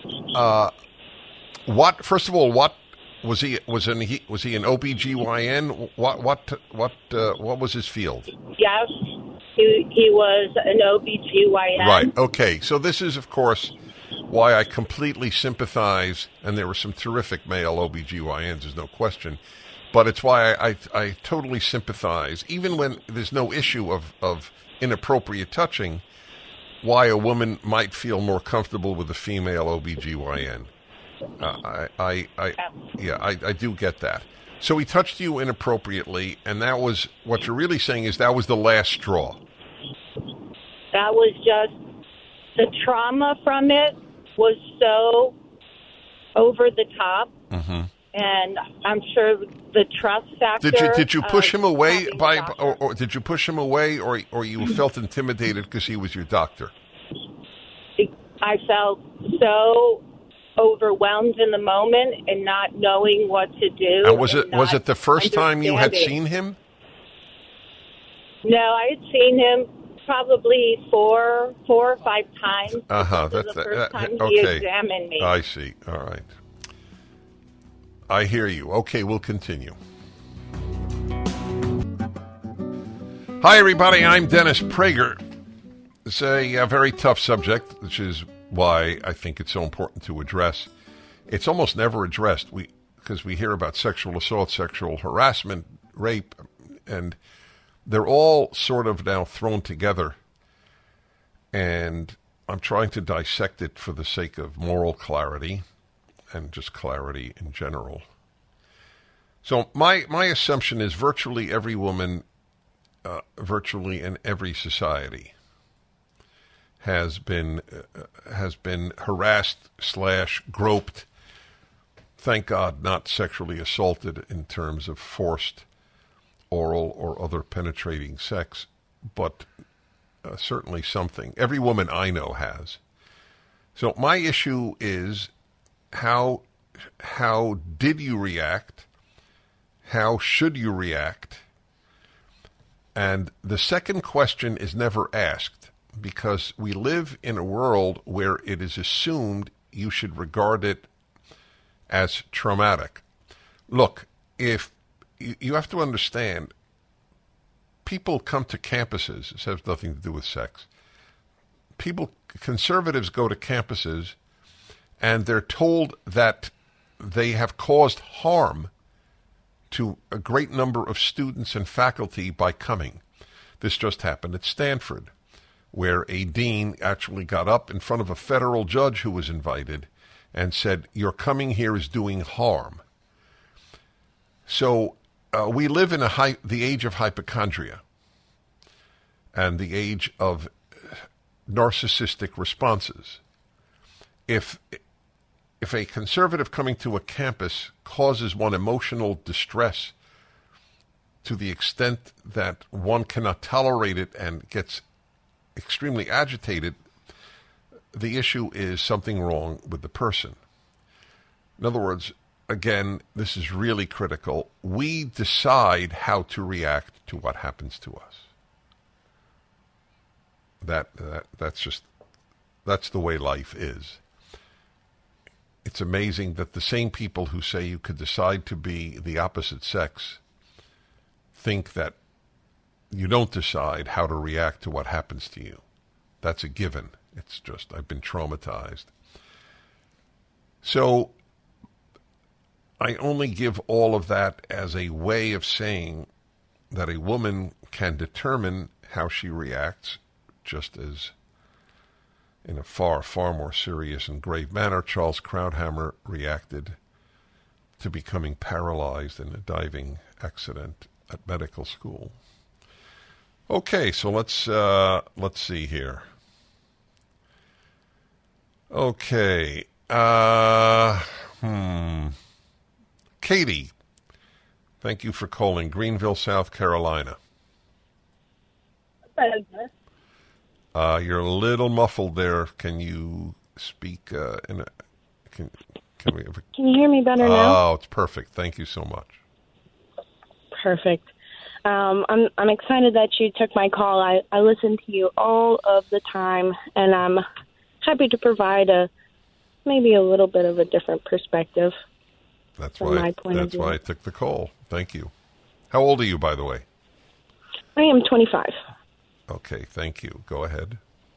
first of all, what was he an OBGYN? What was his field? Yes, he was an OBGYN. Right. Okay. So this is, of course, why I completely sympathize, and there were some terrific male OBGYNs, there's no question. But it's why I totally sympathize, even when there's no issue of inappropriate touching, why a woman might feel more comfortable with a female OBGYN. I do get that. So he touched you inappropriately, and that was, what you're really saying is that was the last straw. That was just, the trauma from it was so over the top. Mm-hmm. And I'm sure the trust factor. Did you push him away or did you push him away, or you felt intimidated because he was your doctor? I felt so overwhelmed in the moment and not knowing what to do. And was it the first time you had seen him? No, I had seen him probably four or five times. That's the first time okay. He examined me. I see. All right. I hear you. Okay, we'll continue. Hi, everybody. I'm Dennis Prager. It's a very tough subject, which is why I think it's so important to address. It's almost never addressed because we hear about sexual assault, sexual harassment, rape, and they're all sort of now thrown together. And I'm trying to dissect it for the sake of moral clarity and just clarity in general. So my assumption is virtually every woman, virtually in every society, has been harassed / groped. Thank God, not sexually assaulted in terms of forced oral or other penetrating sex, but certainly something. Every woman I know has. So my issue is, how did you react? How should you react? And the second question is never asked, because we live in a world where it is assumed you should regard it as traumatic. Look, if you have to understand, people come to campuses. This has nothing to do with sex. Conservatives go to campuses, and they're told that they have caused harm to a great number of students and faculty by coming. This just happened at Stanford, where a dean actually got up in front of a federal judge who was invited and said, "Your coming here is doing harm." So we live in the age of hypochondria and the age of narcissistic responses. If a conservative coming to a campus causes one emotional distress to the extent that one cannot tolerate it and gets extremely agitated, the issue is something wrong with the person. In other words, again, this is really critical. We decide how to react to what happens to us. That's the way life is. It's amazing that the same people who say you could decide to be the opposite sex think that you don't decide how to react to what happens to you. That's a given. It's just, I've been traumatized. So I only give all of that as a way of saying that a woman can determine how she reacts, just as in a far, far more serious and grave manner Charles Krauthammer reacted to becoming paralyzed in a diving accident at medical school. Okay, so let's see here. Okay, Katie, thank you for calling. Greenville, South Carolina. You're a little muffled there. Can you speak Can you hear me better now? Oh, it's perfect. Thank you so much. Perfect. I'm excited that you took my call. I listen to you all of the time, and I'm happy to provide maybe a little bit of a different perspective. That's why I took the call. Thank you. How old are you, by the way? I am 25. Okay, thank you. Go ahead.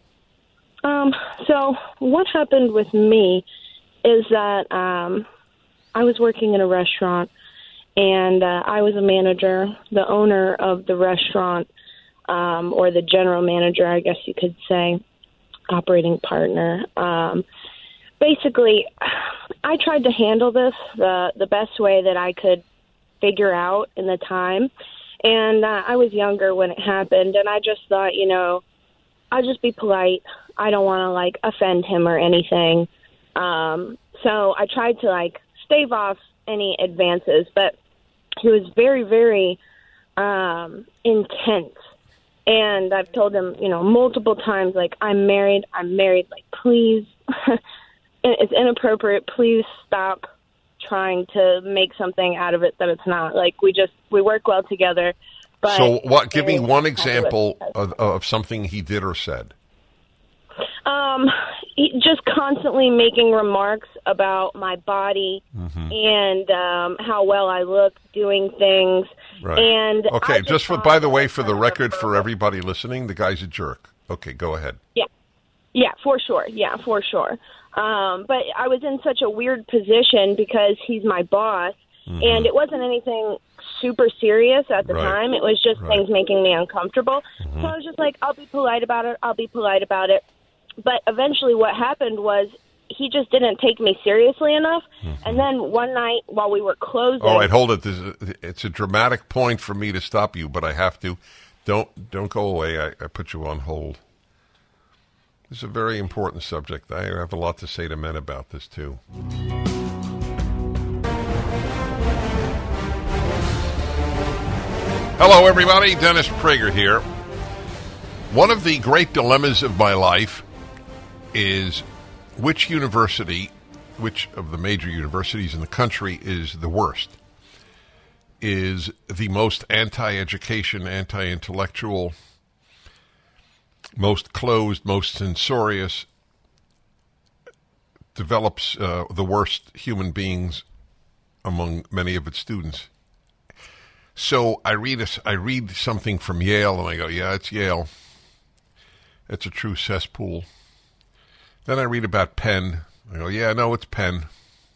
So what happened with me is that I was working in a restaurant, and I was a manager. The owner of the restaurant, or the general manager, I guess you could say, operating partner. Basically, I tried to handle this the best way that I could figure out in the time. And I was younger when it happened, and I just thought, I'll just be polite. I don't want to, offend him or anything. So I tried to, stave off any advances, but he was very, very intense. And I've told him, multiple times, I'm married, please. It's inappropriate. Please stop trying to make something out of it that it's not. We work well together. But so what? Give me one example of something he did or said. He just constantly making remarks about my body and how well I look doing things. Right. And okay, by the way, for the record, for everybody listening, the guy's a jerk. Okay, go ahead. Yeah, for sure. But I was in such a weird position because he's my boss, and it wasn't anything super serious at the time. It was just things making me uncomfortable. So I was just like, I'll be polite about it. But eventually what happened was he just didn't take me seriously enough. And then one night while we were closing... All right, hold it. It's a dramatic point for me to stop you, but I have to. Don't go away. I put you on hold. This is a very important subject. I have a lot to say to men about this, too. Hello, everybody. Dennis Prager here. One of the great dilemmas of my life is which of the major universities in the country is the worst, is the most anti-education, anti-intellectual, most closed, most censorious, develops the worst human beings among many of its students. So I read something from Yale, and I go, yeah, it's Yale. It's a true cesspool. Then I read about Penn. I go, yeah, no, it's Penn.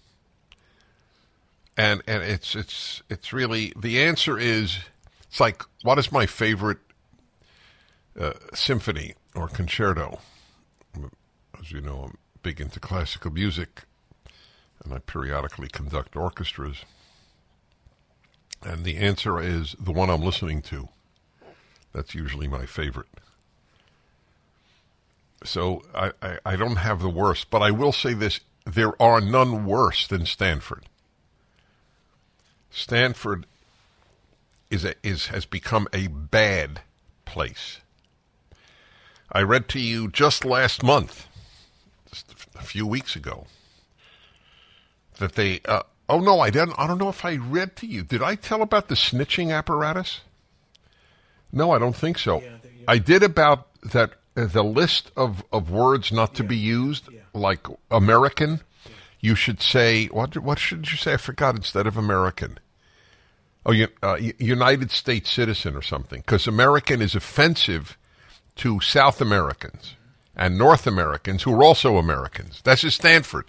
And it's really, the answer is, it's like, what is my favorite symphony or concerto? As you know, I'm big into classical music, and I periodically conduct orchestras. And the answer is the one I'm listening to. That's usually my favorite. So I don't have the worst, but I will say this: there are none worse than Stanford. Stanford has become a bad place. I read to you just last month, just a few weeks ago, that they. Oh no, I didn't. I don't know if I read to you. Did I tell about the snitching apparatus? No, I don't think so. I did about that. The list of words not to be used, like American, you should say, what should you say? I forgot, instead of American. Oh, United States citizen or something, because American is offensive to South Americans and North Americans who are also Americans. That's at Stanford.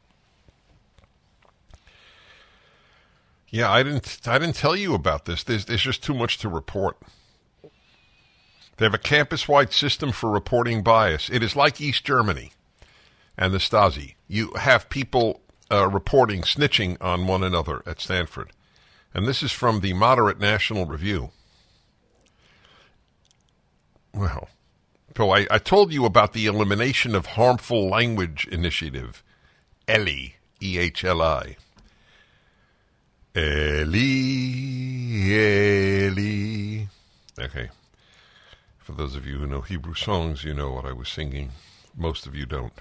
Yeah, I didn't tell you about this. There's just too much to report. They have a campus-wide system for reporting bias. It is like East Germany and the Stasi. You have people reporting, snitching on one another at Stanford. And this is from the moderate National Review. Well, so I told you about the Elimination of Harmful Language Initiative, ELI, E-H-L-I. Eli. Okay. For those of you who know Hebrew songs, you know what I was singing. Most of you don't.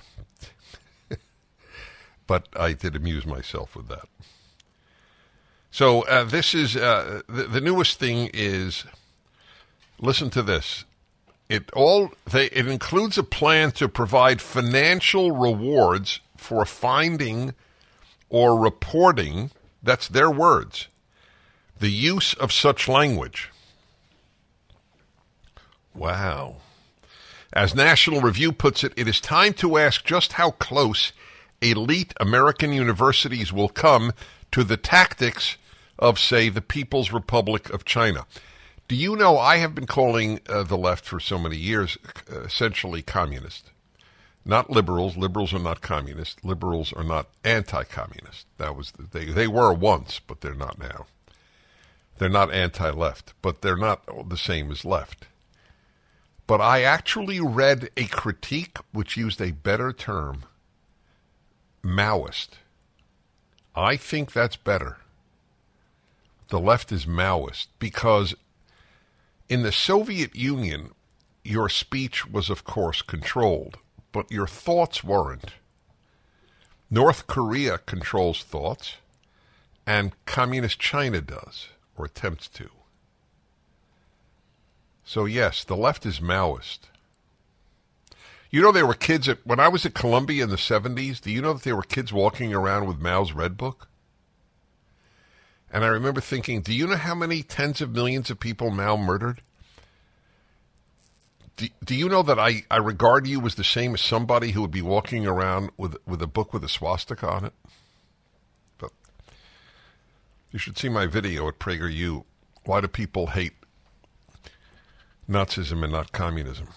But I did amuse myself with that. So this is, the newest thing is, listen to this. It includes a plan to provide financial rewards for finding or reporting, that's their words, the use of such language. Wow. As National Review puts it, it is time to ask just how close elite American universities will come to the tactics of, say, the People's Republic of China. Do you know, I have been calling the left for so many years essentially communist. Not liberals. Liberals are not communist. Liberals are not anti-communist. That was they were once, but they're not now. They're not anti-left, but they're not the same as left. But I actually read a critique which used a better term, Maoist. I think that's better. The left is Maoist because in the Soviet Union, your speech was, of course, controlled, but your thoughts weren't. North Korea controls thoughts, and Communist China does, or attempts to. So, yes, the left is Maoist. You know, there were kids, when I was at Columbia in the 70s, do you know that there were kids walking around with Mao's Red Book? And I remember thinking, do you know how many tens of millions of people Mao murdered? Do you know that I regard you as the same as somebody who would be walking around with a book with a swastika on it? But you should see my video at PragerU. Why do people hate Nazism and not communism?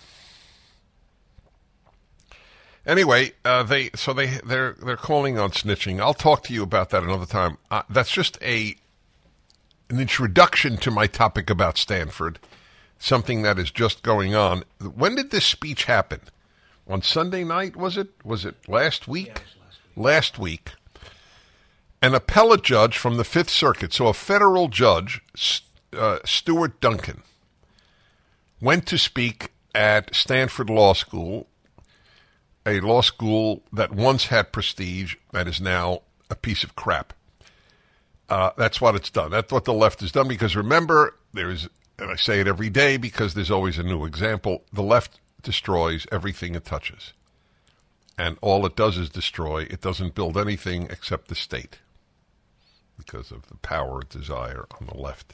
Anyway, they're calling on snitching. I'll talk to you about that another time. That's just an introduction to my topic about Stanford, something that is just going on. When did this speech happen? On Sunday night, was it? Was it last week? Yeah, it was last week. An appellate judge from the Fifth Circuit, so a federal judge, Stuart Duncan, went to speak at Stanford Law School, a law school that once had prestige and is now a piece of crap. That's what it's done. That's what the left has done, because remember, and I say it every day because there's always a new example, the left destroys everything it touches. And all it does is destroy. It doesn't build anything except the state because of the power it desire on the left.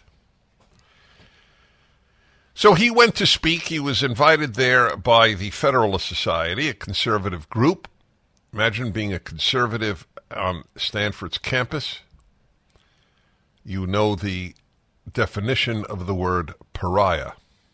So he went to speak. He was invited there by the Federalist Society, a conservative group. Imagine being a conservative on Stanford's campus. You know the definition of the word pariah.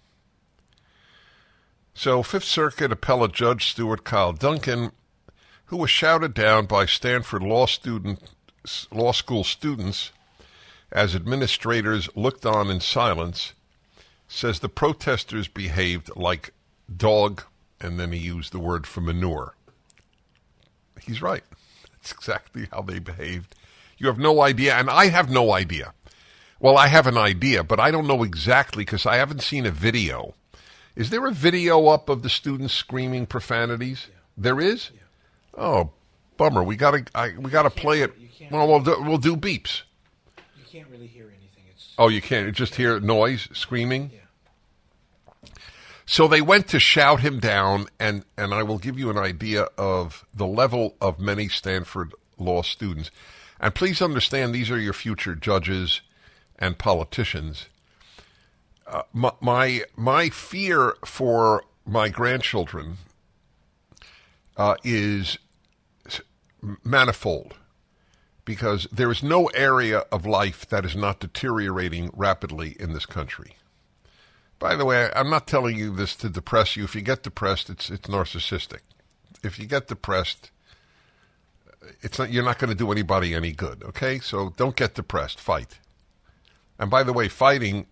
So Fifth Circuit Appellate Judge Stuart Kyle Duncan, who was shouted down by Stanford law school students as administrators looked on in silence, says the protesters behaved like dog, and then he used the word for manure. He's right. That's exactly how they behaved. You have no idea, and I have no idea. Well, I have an idea, but I don't know exactly because I haven't seen a video. Is there a video up of the students screaming profanities? Yeah. There is? Yeah. Oh, bummer. We gotta play it. Well, we'll do beeps. You can't really hear anything. You can't. You just hear noise, screaming? Yeah. So they went to shout him down, and I will give you an idea of the level of many Stanford law students. And please understand, these are your future judges and politicians. My fear for my grandchildren is manifold, because there is no area of life that is not deteriorating rapidly in this country. By the way, I'm not telling you this to depress you. If you get depressed, it's narcissistic. If you get depressed, you're not going to do anybody any good, okay? So don't get depressed. Fight. And by the way, fighting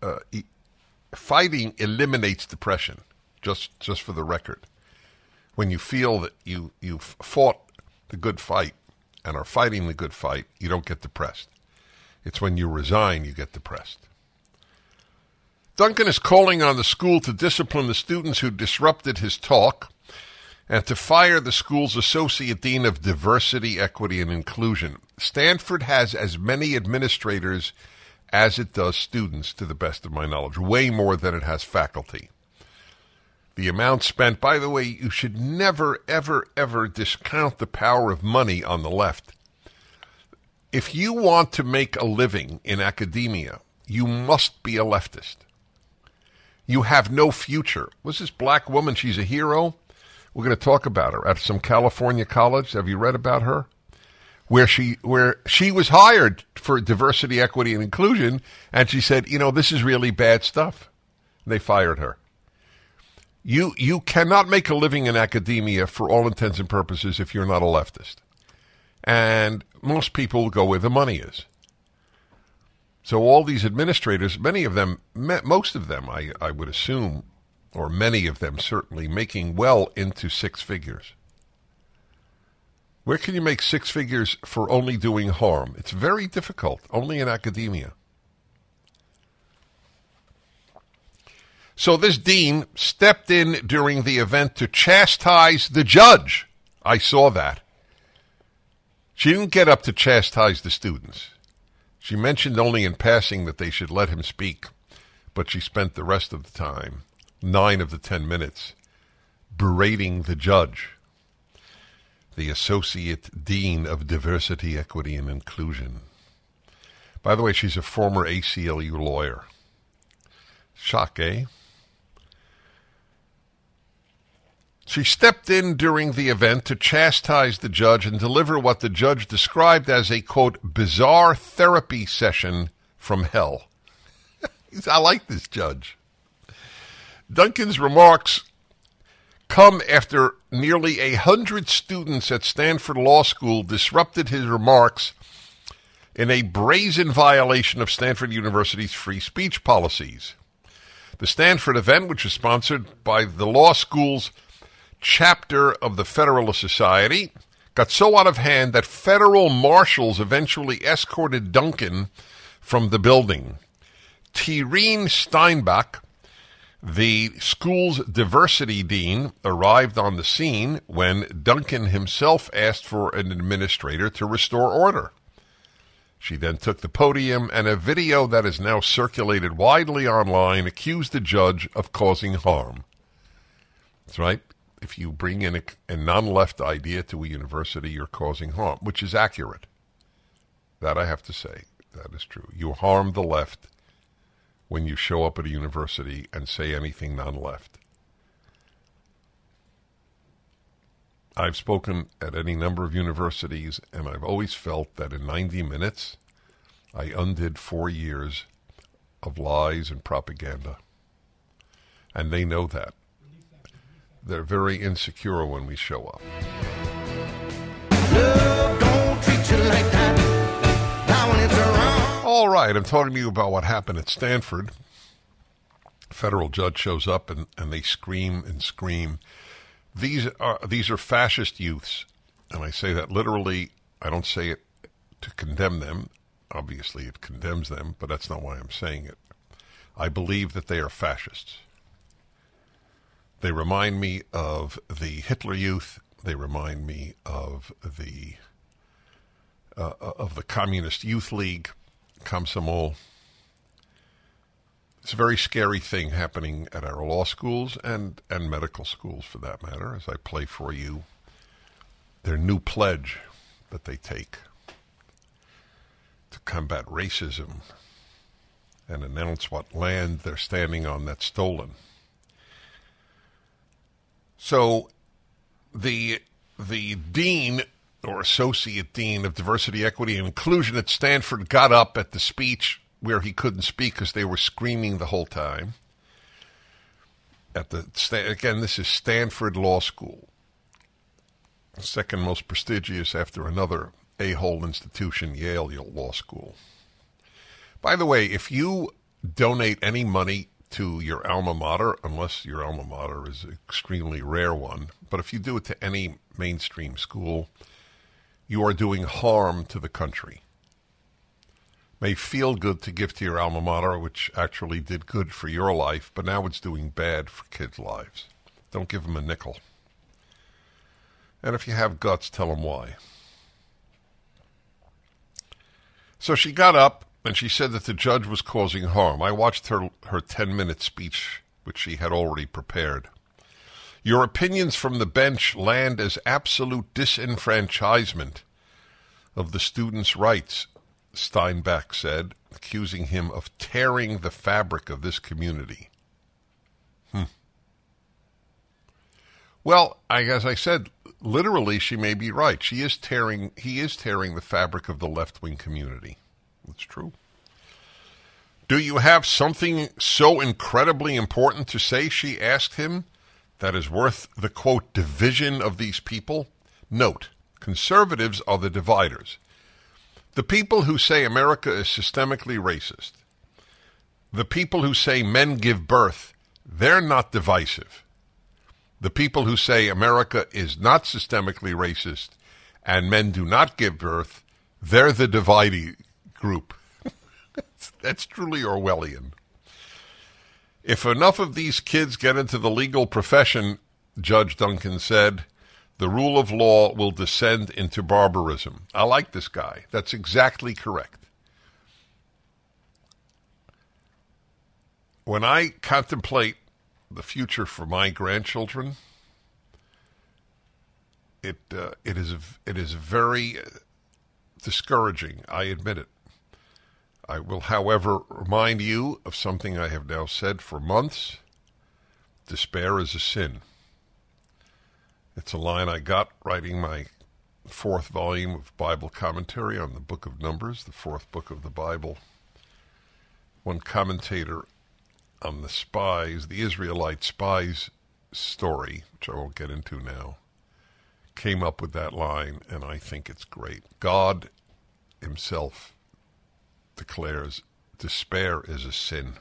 eliminates depression, just for the record. When you feel that you've fought the good fight and are fighting the good fight, you don't get depressed. It's when you resign you get depressed. Duncan is calling on the school to discipline the students who disrupted his talk and to fire the school's Associate Dean of Diversity, Equity, and Inclusion. Stanford has as many administrators as it does students, to the best of my knowledge, way more than it has faculty. The amount spent, by the way, you should never, ever, ever discount the power of money on the left. If you want to make a living in academia, you must be a leftist. You have no future. Was this black woman, she's a hero? We're going to talk about her at some California college. Have you read about her? Where she was hired for diversity, equity, and inclusion, and she said, this is really bad stuff. And they fired her. You cannot make a living in academia for all intents and purposes if you're not a leftist. And most people go where the money is. So all these administrators, most of them, I would assume, or many of them certainly, making well into six figures. Where can you make six figures for only doing harm? It's very difficult, only in academia. So this dean stepped in during the event to chastise the judge. I saw that. She didn't get up to chastise the students. She mentioned only in passing that they should let him speak, but she spent the rest of the time, 9 of the 10 minutes, berating the judge, the Associate Dean of Diversity, Equity, and Inclusion. By the way, she's a former ACLU lawyer. Shock, eh? She stepped in during the event to chastise the judge and deliver what the judge described as a, quote, bizarre therapy session from hell. I like this judge. Duncan's remarks come after nearly 100 students at Stanford Law School disrupted his remarks in a brazen violation of Stanford University's free speech policies. The Stanford event, which was sponsored by the law school's chapter of the Federalist Society, got so out of hand that federal marshals eventually escorted Duncan from the building. Tyreen Steinbach, the school's diversity dean, arrived on the scene when Duncan himself asked for an administrator to restore order. She then took the podium, and a video that is now circulated widely online accused the judge of causing harm. That's right. If you bring in a non-left idea to a university, you're causing harm, which is accurate. That I have to say. That is true. You harm the left when you show up at a university and say anything non-left. I've spoken at any number of universities, and I've always felt that in 90 minutes, I undid 4 years of lies and propaganda. And they know that. They're very insecure when we show up. Love don't treat you like that. Now when it's around. All right, I'm talking to you about what happened at Stanford. A federal judge shows up and they scream and scream. These are fascist youths, and I say that literally. I don't say it to condemn them. Obviously, it condemns them, but that's not why I'm saying it. I believe that they are fascists. They remind me of the Hitler Youth. They remind me of the Communist Youth League, Komsomol. It's a very scary thing happening at our law schools and medical schools, for that matter, as I play for you their new pledge that they take to combat racism and announce what land they're standing on that's stolen. So the dean or associate dean of diversity, equity, and inclusion at Stanford got up at the speech where he couldn't speak because they were screaming the whole time. Again, this is Stanford Law School. second most prestigious after another a-hole institution, Yale Law School. By the way, if you donate any money to your alma mater, unless your alma mater is an extremely rare one, but if you do it to any mainstream school, you are doing harm to the country. May feel good to give to your alma mater, which actually did good for your life, but now it's doing bad for kids' lives. Don't give them a nickel. And if you have guts, tell them why. So she got up, and she said that the judge was causing harm. I watched her 10-minute speech, which she had already prepared. Your opinions from the bench land as absolute disenfranchisement of the students' rights, Steinbach said, accusing him of tearing the fabric of this community. Well, as I said, literally she may be right. He is tearing the fabric of the left-wing community. It's true. Do you have something so incredibly important to say, she asked him, that is worth the, quote, division of these people? Note, conservatives are the dividers. The people who say America is systemically racist, the people who say men give birth, they're not divisive. The people who say America is not systemically racist and men do not give birth, they're the dividing group. That's truly Orwellian. If enough of these kids get into the legal profession, Judge Duncan said, the rule of law will descend into barbarism. I like this guy. That's exactly correct. When I contemplate the future for my grandchildren, it is very discouraging. I admit it. I will, however, remind you of something I have now said for months. Despair is a sin. It's a line I got writing my 4th volume of Bible commentary on the book of Numbers, the 4th book of the Bible. One commentator on the spies, the Israelite spies story, which I won't get into now, came up with that line, and I think it's great. God himself declares despair is a sin.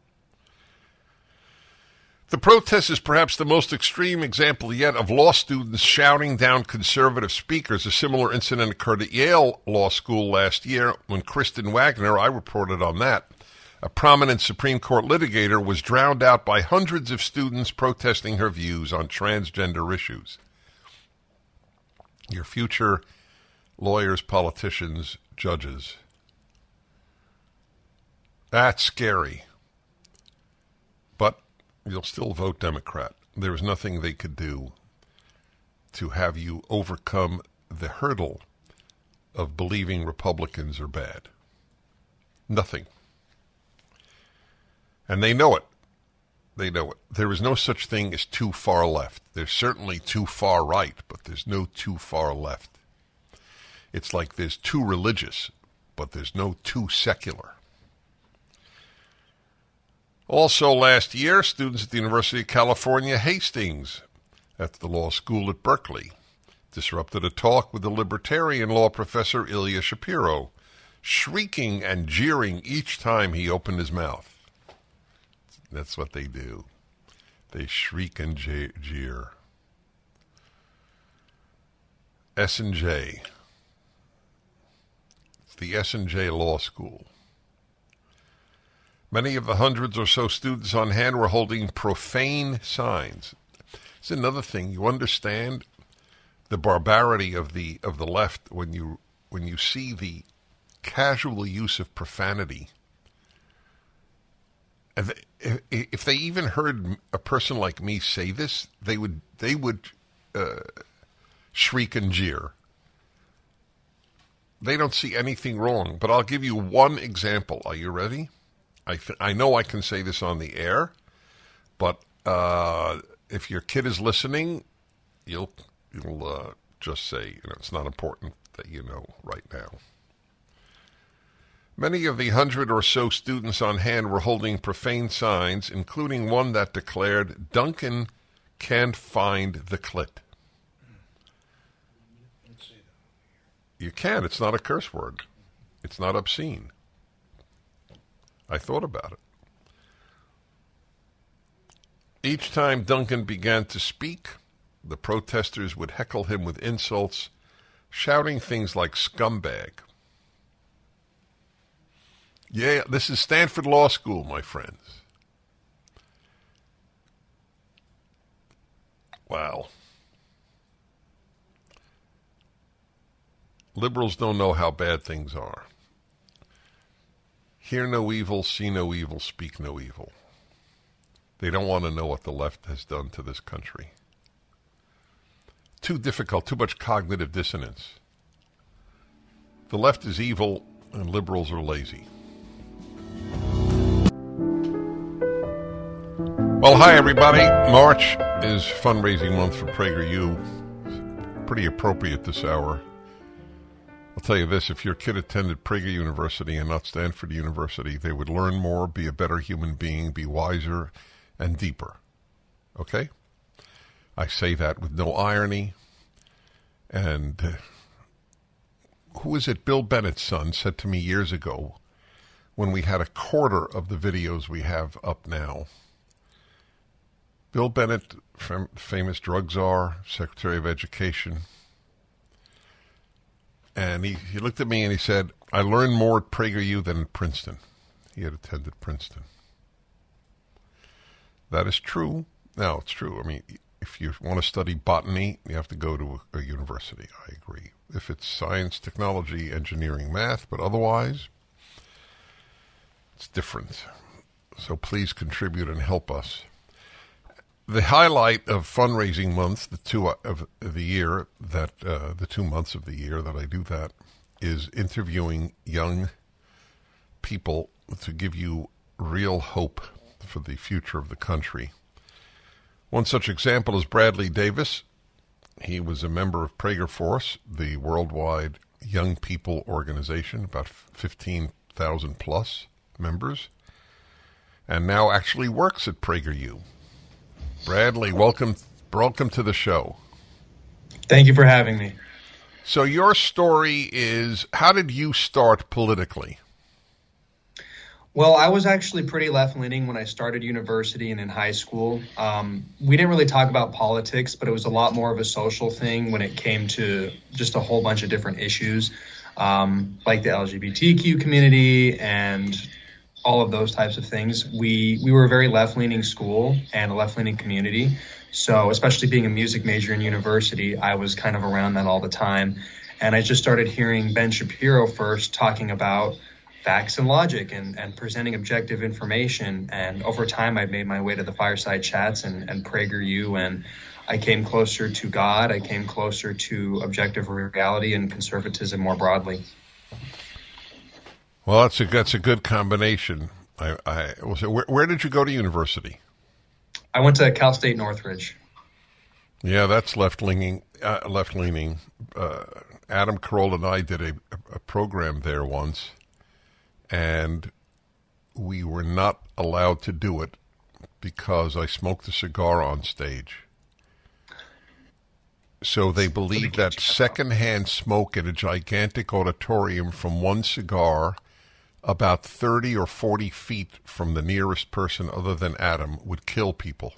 The protest is perhaps the most extreme example yet of law students shouting down conservative speakers. A similar incident occurred at Yale Law School last year when Kristen Wagner, I reported on that, a prominent Supreme Court litigator, was drowned out by hundreds of students protesting her views on transgender issues. Your future lawyers, politicians, judges. That's scary. But you'll still vote Democrat. There is nothing they could do to have you overcome the hurdle of believing Republicans are bad. Nothing. And they know it. They know it. There is no such thing as too far left. There's certainly too far right, but there's no too far left. It's like there's too religious, but there's no too secular. Also last year, students at the University of California, Hastings, at the law school at Berkeley, disrupted a talk with the libertarian law professor Ilya Shapiro, shrieking and jeering each time he opened his mouth. That's what they do. They shriek and jeer. S&J. It's the S&J Law School. Many of the hundreds or so students on hand were holding profane signs. It's another thing. You understand the barbarity of the left when you see the casual use of profanity. And if they even heard a person like me say this, they would shriek and jeer. They don't see anything wrong. But I'll give you one example. Are you ready? I know I can say this on the air, but if your kid is listening, you'll just say, it's not important that you know right now. Many of the 100 or so students on hand were holding profane signs, including one that declared, "Duncan can't find the clit." You can. It's not a curse word. It's not obscene. I thought about it. Each time Duncan began to speak, the protesters would heckle him with insults, shouting things like scumbag. Yeah, this is Stanford Law School, my friends. Wow. Liberals don't know how bad things are. Hear no evil, see no evil, speak no evil. They don't want to know what the left has done to this country. Too difficult, too much cognitive dissonance. The left is evil and liberals are lazy. Well, hi everybody. March is fundraising month for PragerU. It's pretty appropriate this hour. I'll tell you this, if your kid attended Prager University and not Stanford University, they would learn more, be a better human being, be wiser and deeper. Okay? I say that with no irony. And who is it? Bill Bennett's son said to me years ago, when we had a quarter of the videos we have up now. Bill Bennett, famous drug czar, Secretary of Education, and he looked at me and he said, I learned more at PragerU than at Princeton. He had attended Princeton. That is true. Now, it's true. I mean, if you want to study botany, you have to go to a university. I agree. If it's science, technology, engineering, math, but otherwise, it's different. So please contribute and help us. The highlight of fundraising month, the 2 months of the year that I do that, is interviewing young people to give you real hope for the future of the country. One such example is Bradley Davis. He was a member of Prager Force, the worldwide young people organization, about 15,000 plus members, and now actually works at PragerU. Bradley, welcome to the show. Thank you for having me. So your story is, how did you start politically? Well, I was actually pretty left-leaning when I started university and in high school. We didn't really talk about politics, but it was a lot more of a social thing when it came to just a whole bunch of different issues, like the LGBTQ community and all of those types of things. We were a very left-leaning school and a left-leaning community. So especially being a music major in university, I was kind of around that all the time. And I just started hearing Ben Shapiro first talking about facts and logic and presenting objective information. And over time, I made my way to the Fireside Chats and PragerU, and I came closer to God. I came closer to objective reality and conservatism more broadly. Well, that's a good combination. Where did you go to university? I went to Cal State Northridge. Yeah, that's left-leaning. Adam Carolla and I did a program there once, and we were not allowed to do it because I smoked a cigar on stage. So they believed that secondhand smoke in a gigantic auditorium from one cigar about 30 or 40 feet from the nearest person other than Adam would kill people.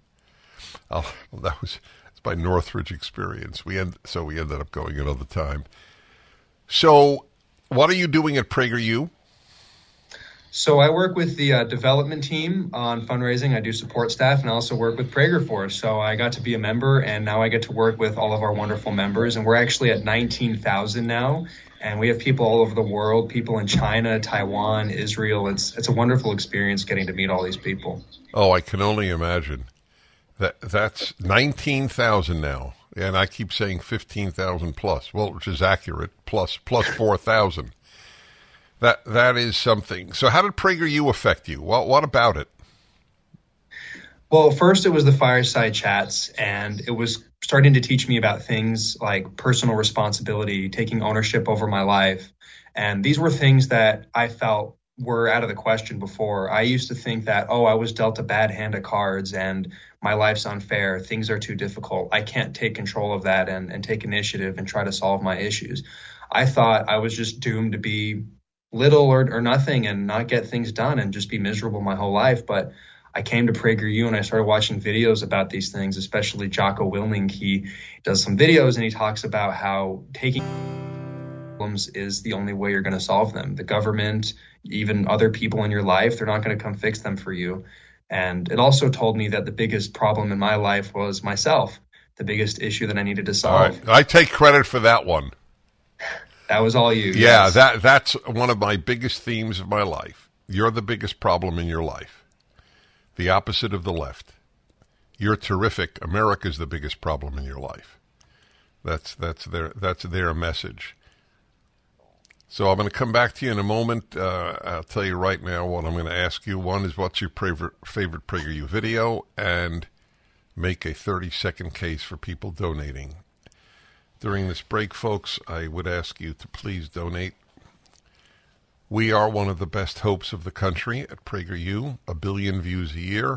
It's my Northridge experience. We ended up going another time. So what are you doing at PragerU? So I work with the development team on fundraising. I do support staff and I also work with Prager Force. So I got to be a member and now I get to work with all of our wonderful members. And we're actually at 19,000 now. And we have people all over the world, people in China, Taiwan, Israel. It's a wonderful experience getting to meet all these people. Oh, I can only imagine. That's 19,000 now. And I keep saying 15,000 plus, well, which is accurate, plus 4,000. That is something. So how did PragerU affect you? What about it? Well, first it was the Fireside Chats, and it was starting to teach me about things like personal responsibility, taking ownership over my life. And these were things that I felt were out of the question before. I used to think that, I was dealt a bad hand of cards and my life's unfair. Things are too difficult. I can't take control of that and take initiative and try to solve my issues. I thought I was just doomed to be little or nothing and not get things done and just be miserable my whole life. But I came to PragerU and I started watching videos about these things, especially Jocko Willink. He does some videos and he talks about how taking problems is the only way you're going to solve them. The government, even other people in your life, they're not going to come fix them for you. And it also told me that the biggest problem in my life was myself, the biggest issue that I needed to solve. All right. I take credit for that one. That was all you. Yeah, yes. That's one of my biggest themes of my life. You're the biggest problem in your life. The opposite of the left. You're terrific. America's the biggest problem in your life. That's their message. So I'm going to come back to you in a moment. I'll tell you right now what I'm going to ask you. One is, what's your favorite PragerU video? And make a 30-second case for people donating. During this break, folks, I would ask you to please donate. We are one of the best hopes of the country at PragerU, 1 billion views a year,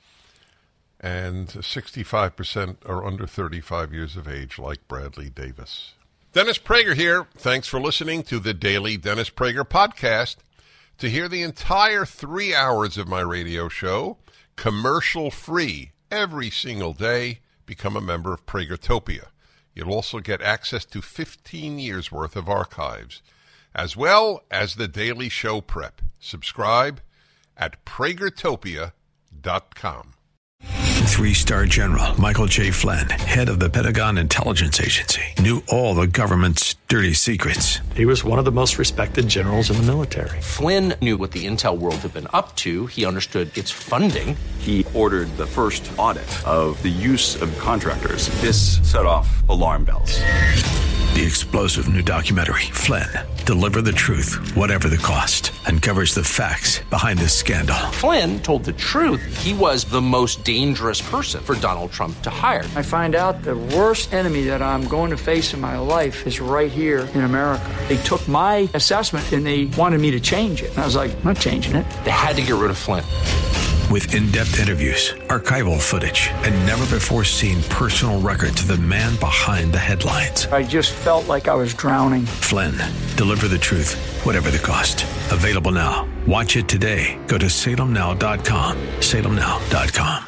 and 65% are under 35 years of age, like Bradley Davis. Dennis Prager here. Thanks for listening to the Daily Dennis Prager Podcast. To hear the entire 3 hours of my radio show, commercial-free, every single day, become a member of Pragertopia. You'll also get access to 15 years' worth of archives, as well as the daily show prep. Subscribe at pragertopia.com. 3-star General Michael J. Flynn, head of the Pentagon Intelligence Agency, knew all the government's dirty secrets. He was one of the most respected generals in the military. Flynn knew what the intel world had been up to. He understood its funding. He ordered the first audit of the use of contractors. This set off alarm bells. The explosive new documentary, Flynn, Deliver the Truth, Whatever the Cost, uncovers the facts behind this scandal. Flynn told the truth. He was the most dangerous person for Donald Trump to hire. I find out the worst enemy that I'm going to face in my life is right here in America. They took my assessment and they wanted me to change it. And I was like, I'm not changing it. They had to get rid of Flynn. With in-depth interviews, archival footage, and never-before-seen personal records of the man behind the headlines. I just felt like I was drowning. Flynn, Deliver the Truth, Whatever the Cost. Available now. Watch it today. Go to salemnow.com. salemnow.com.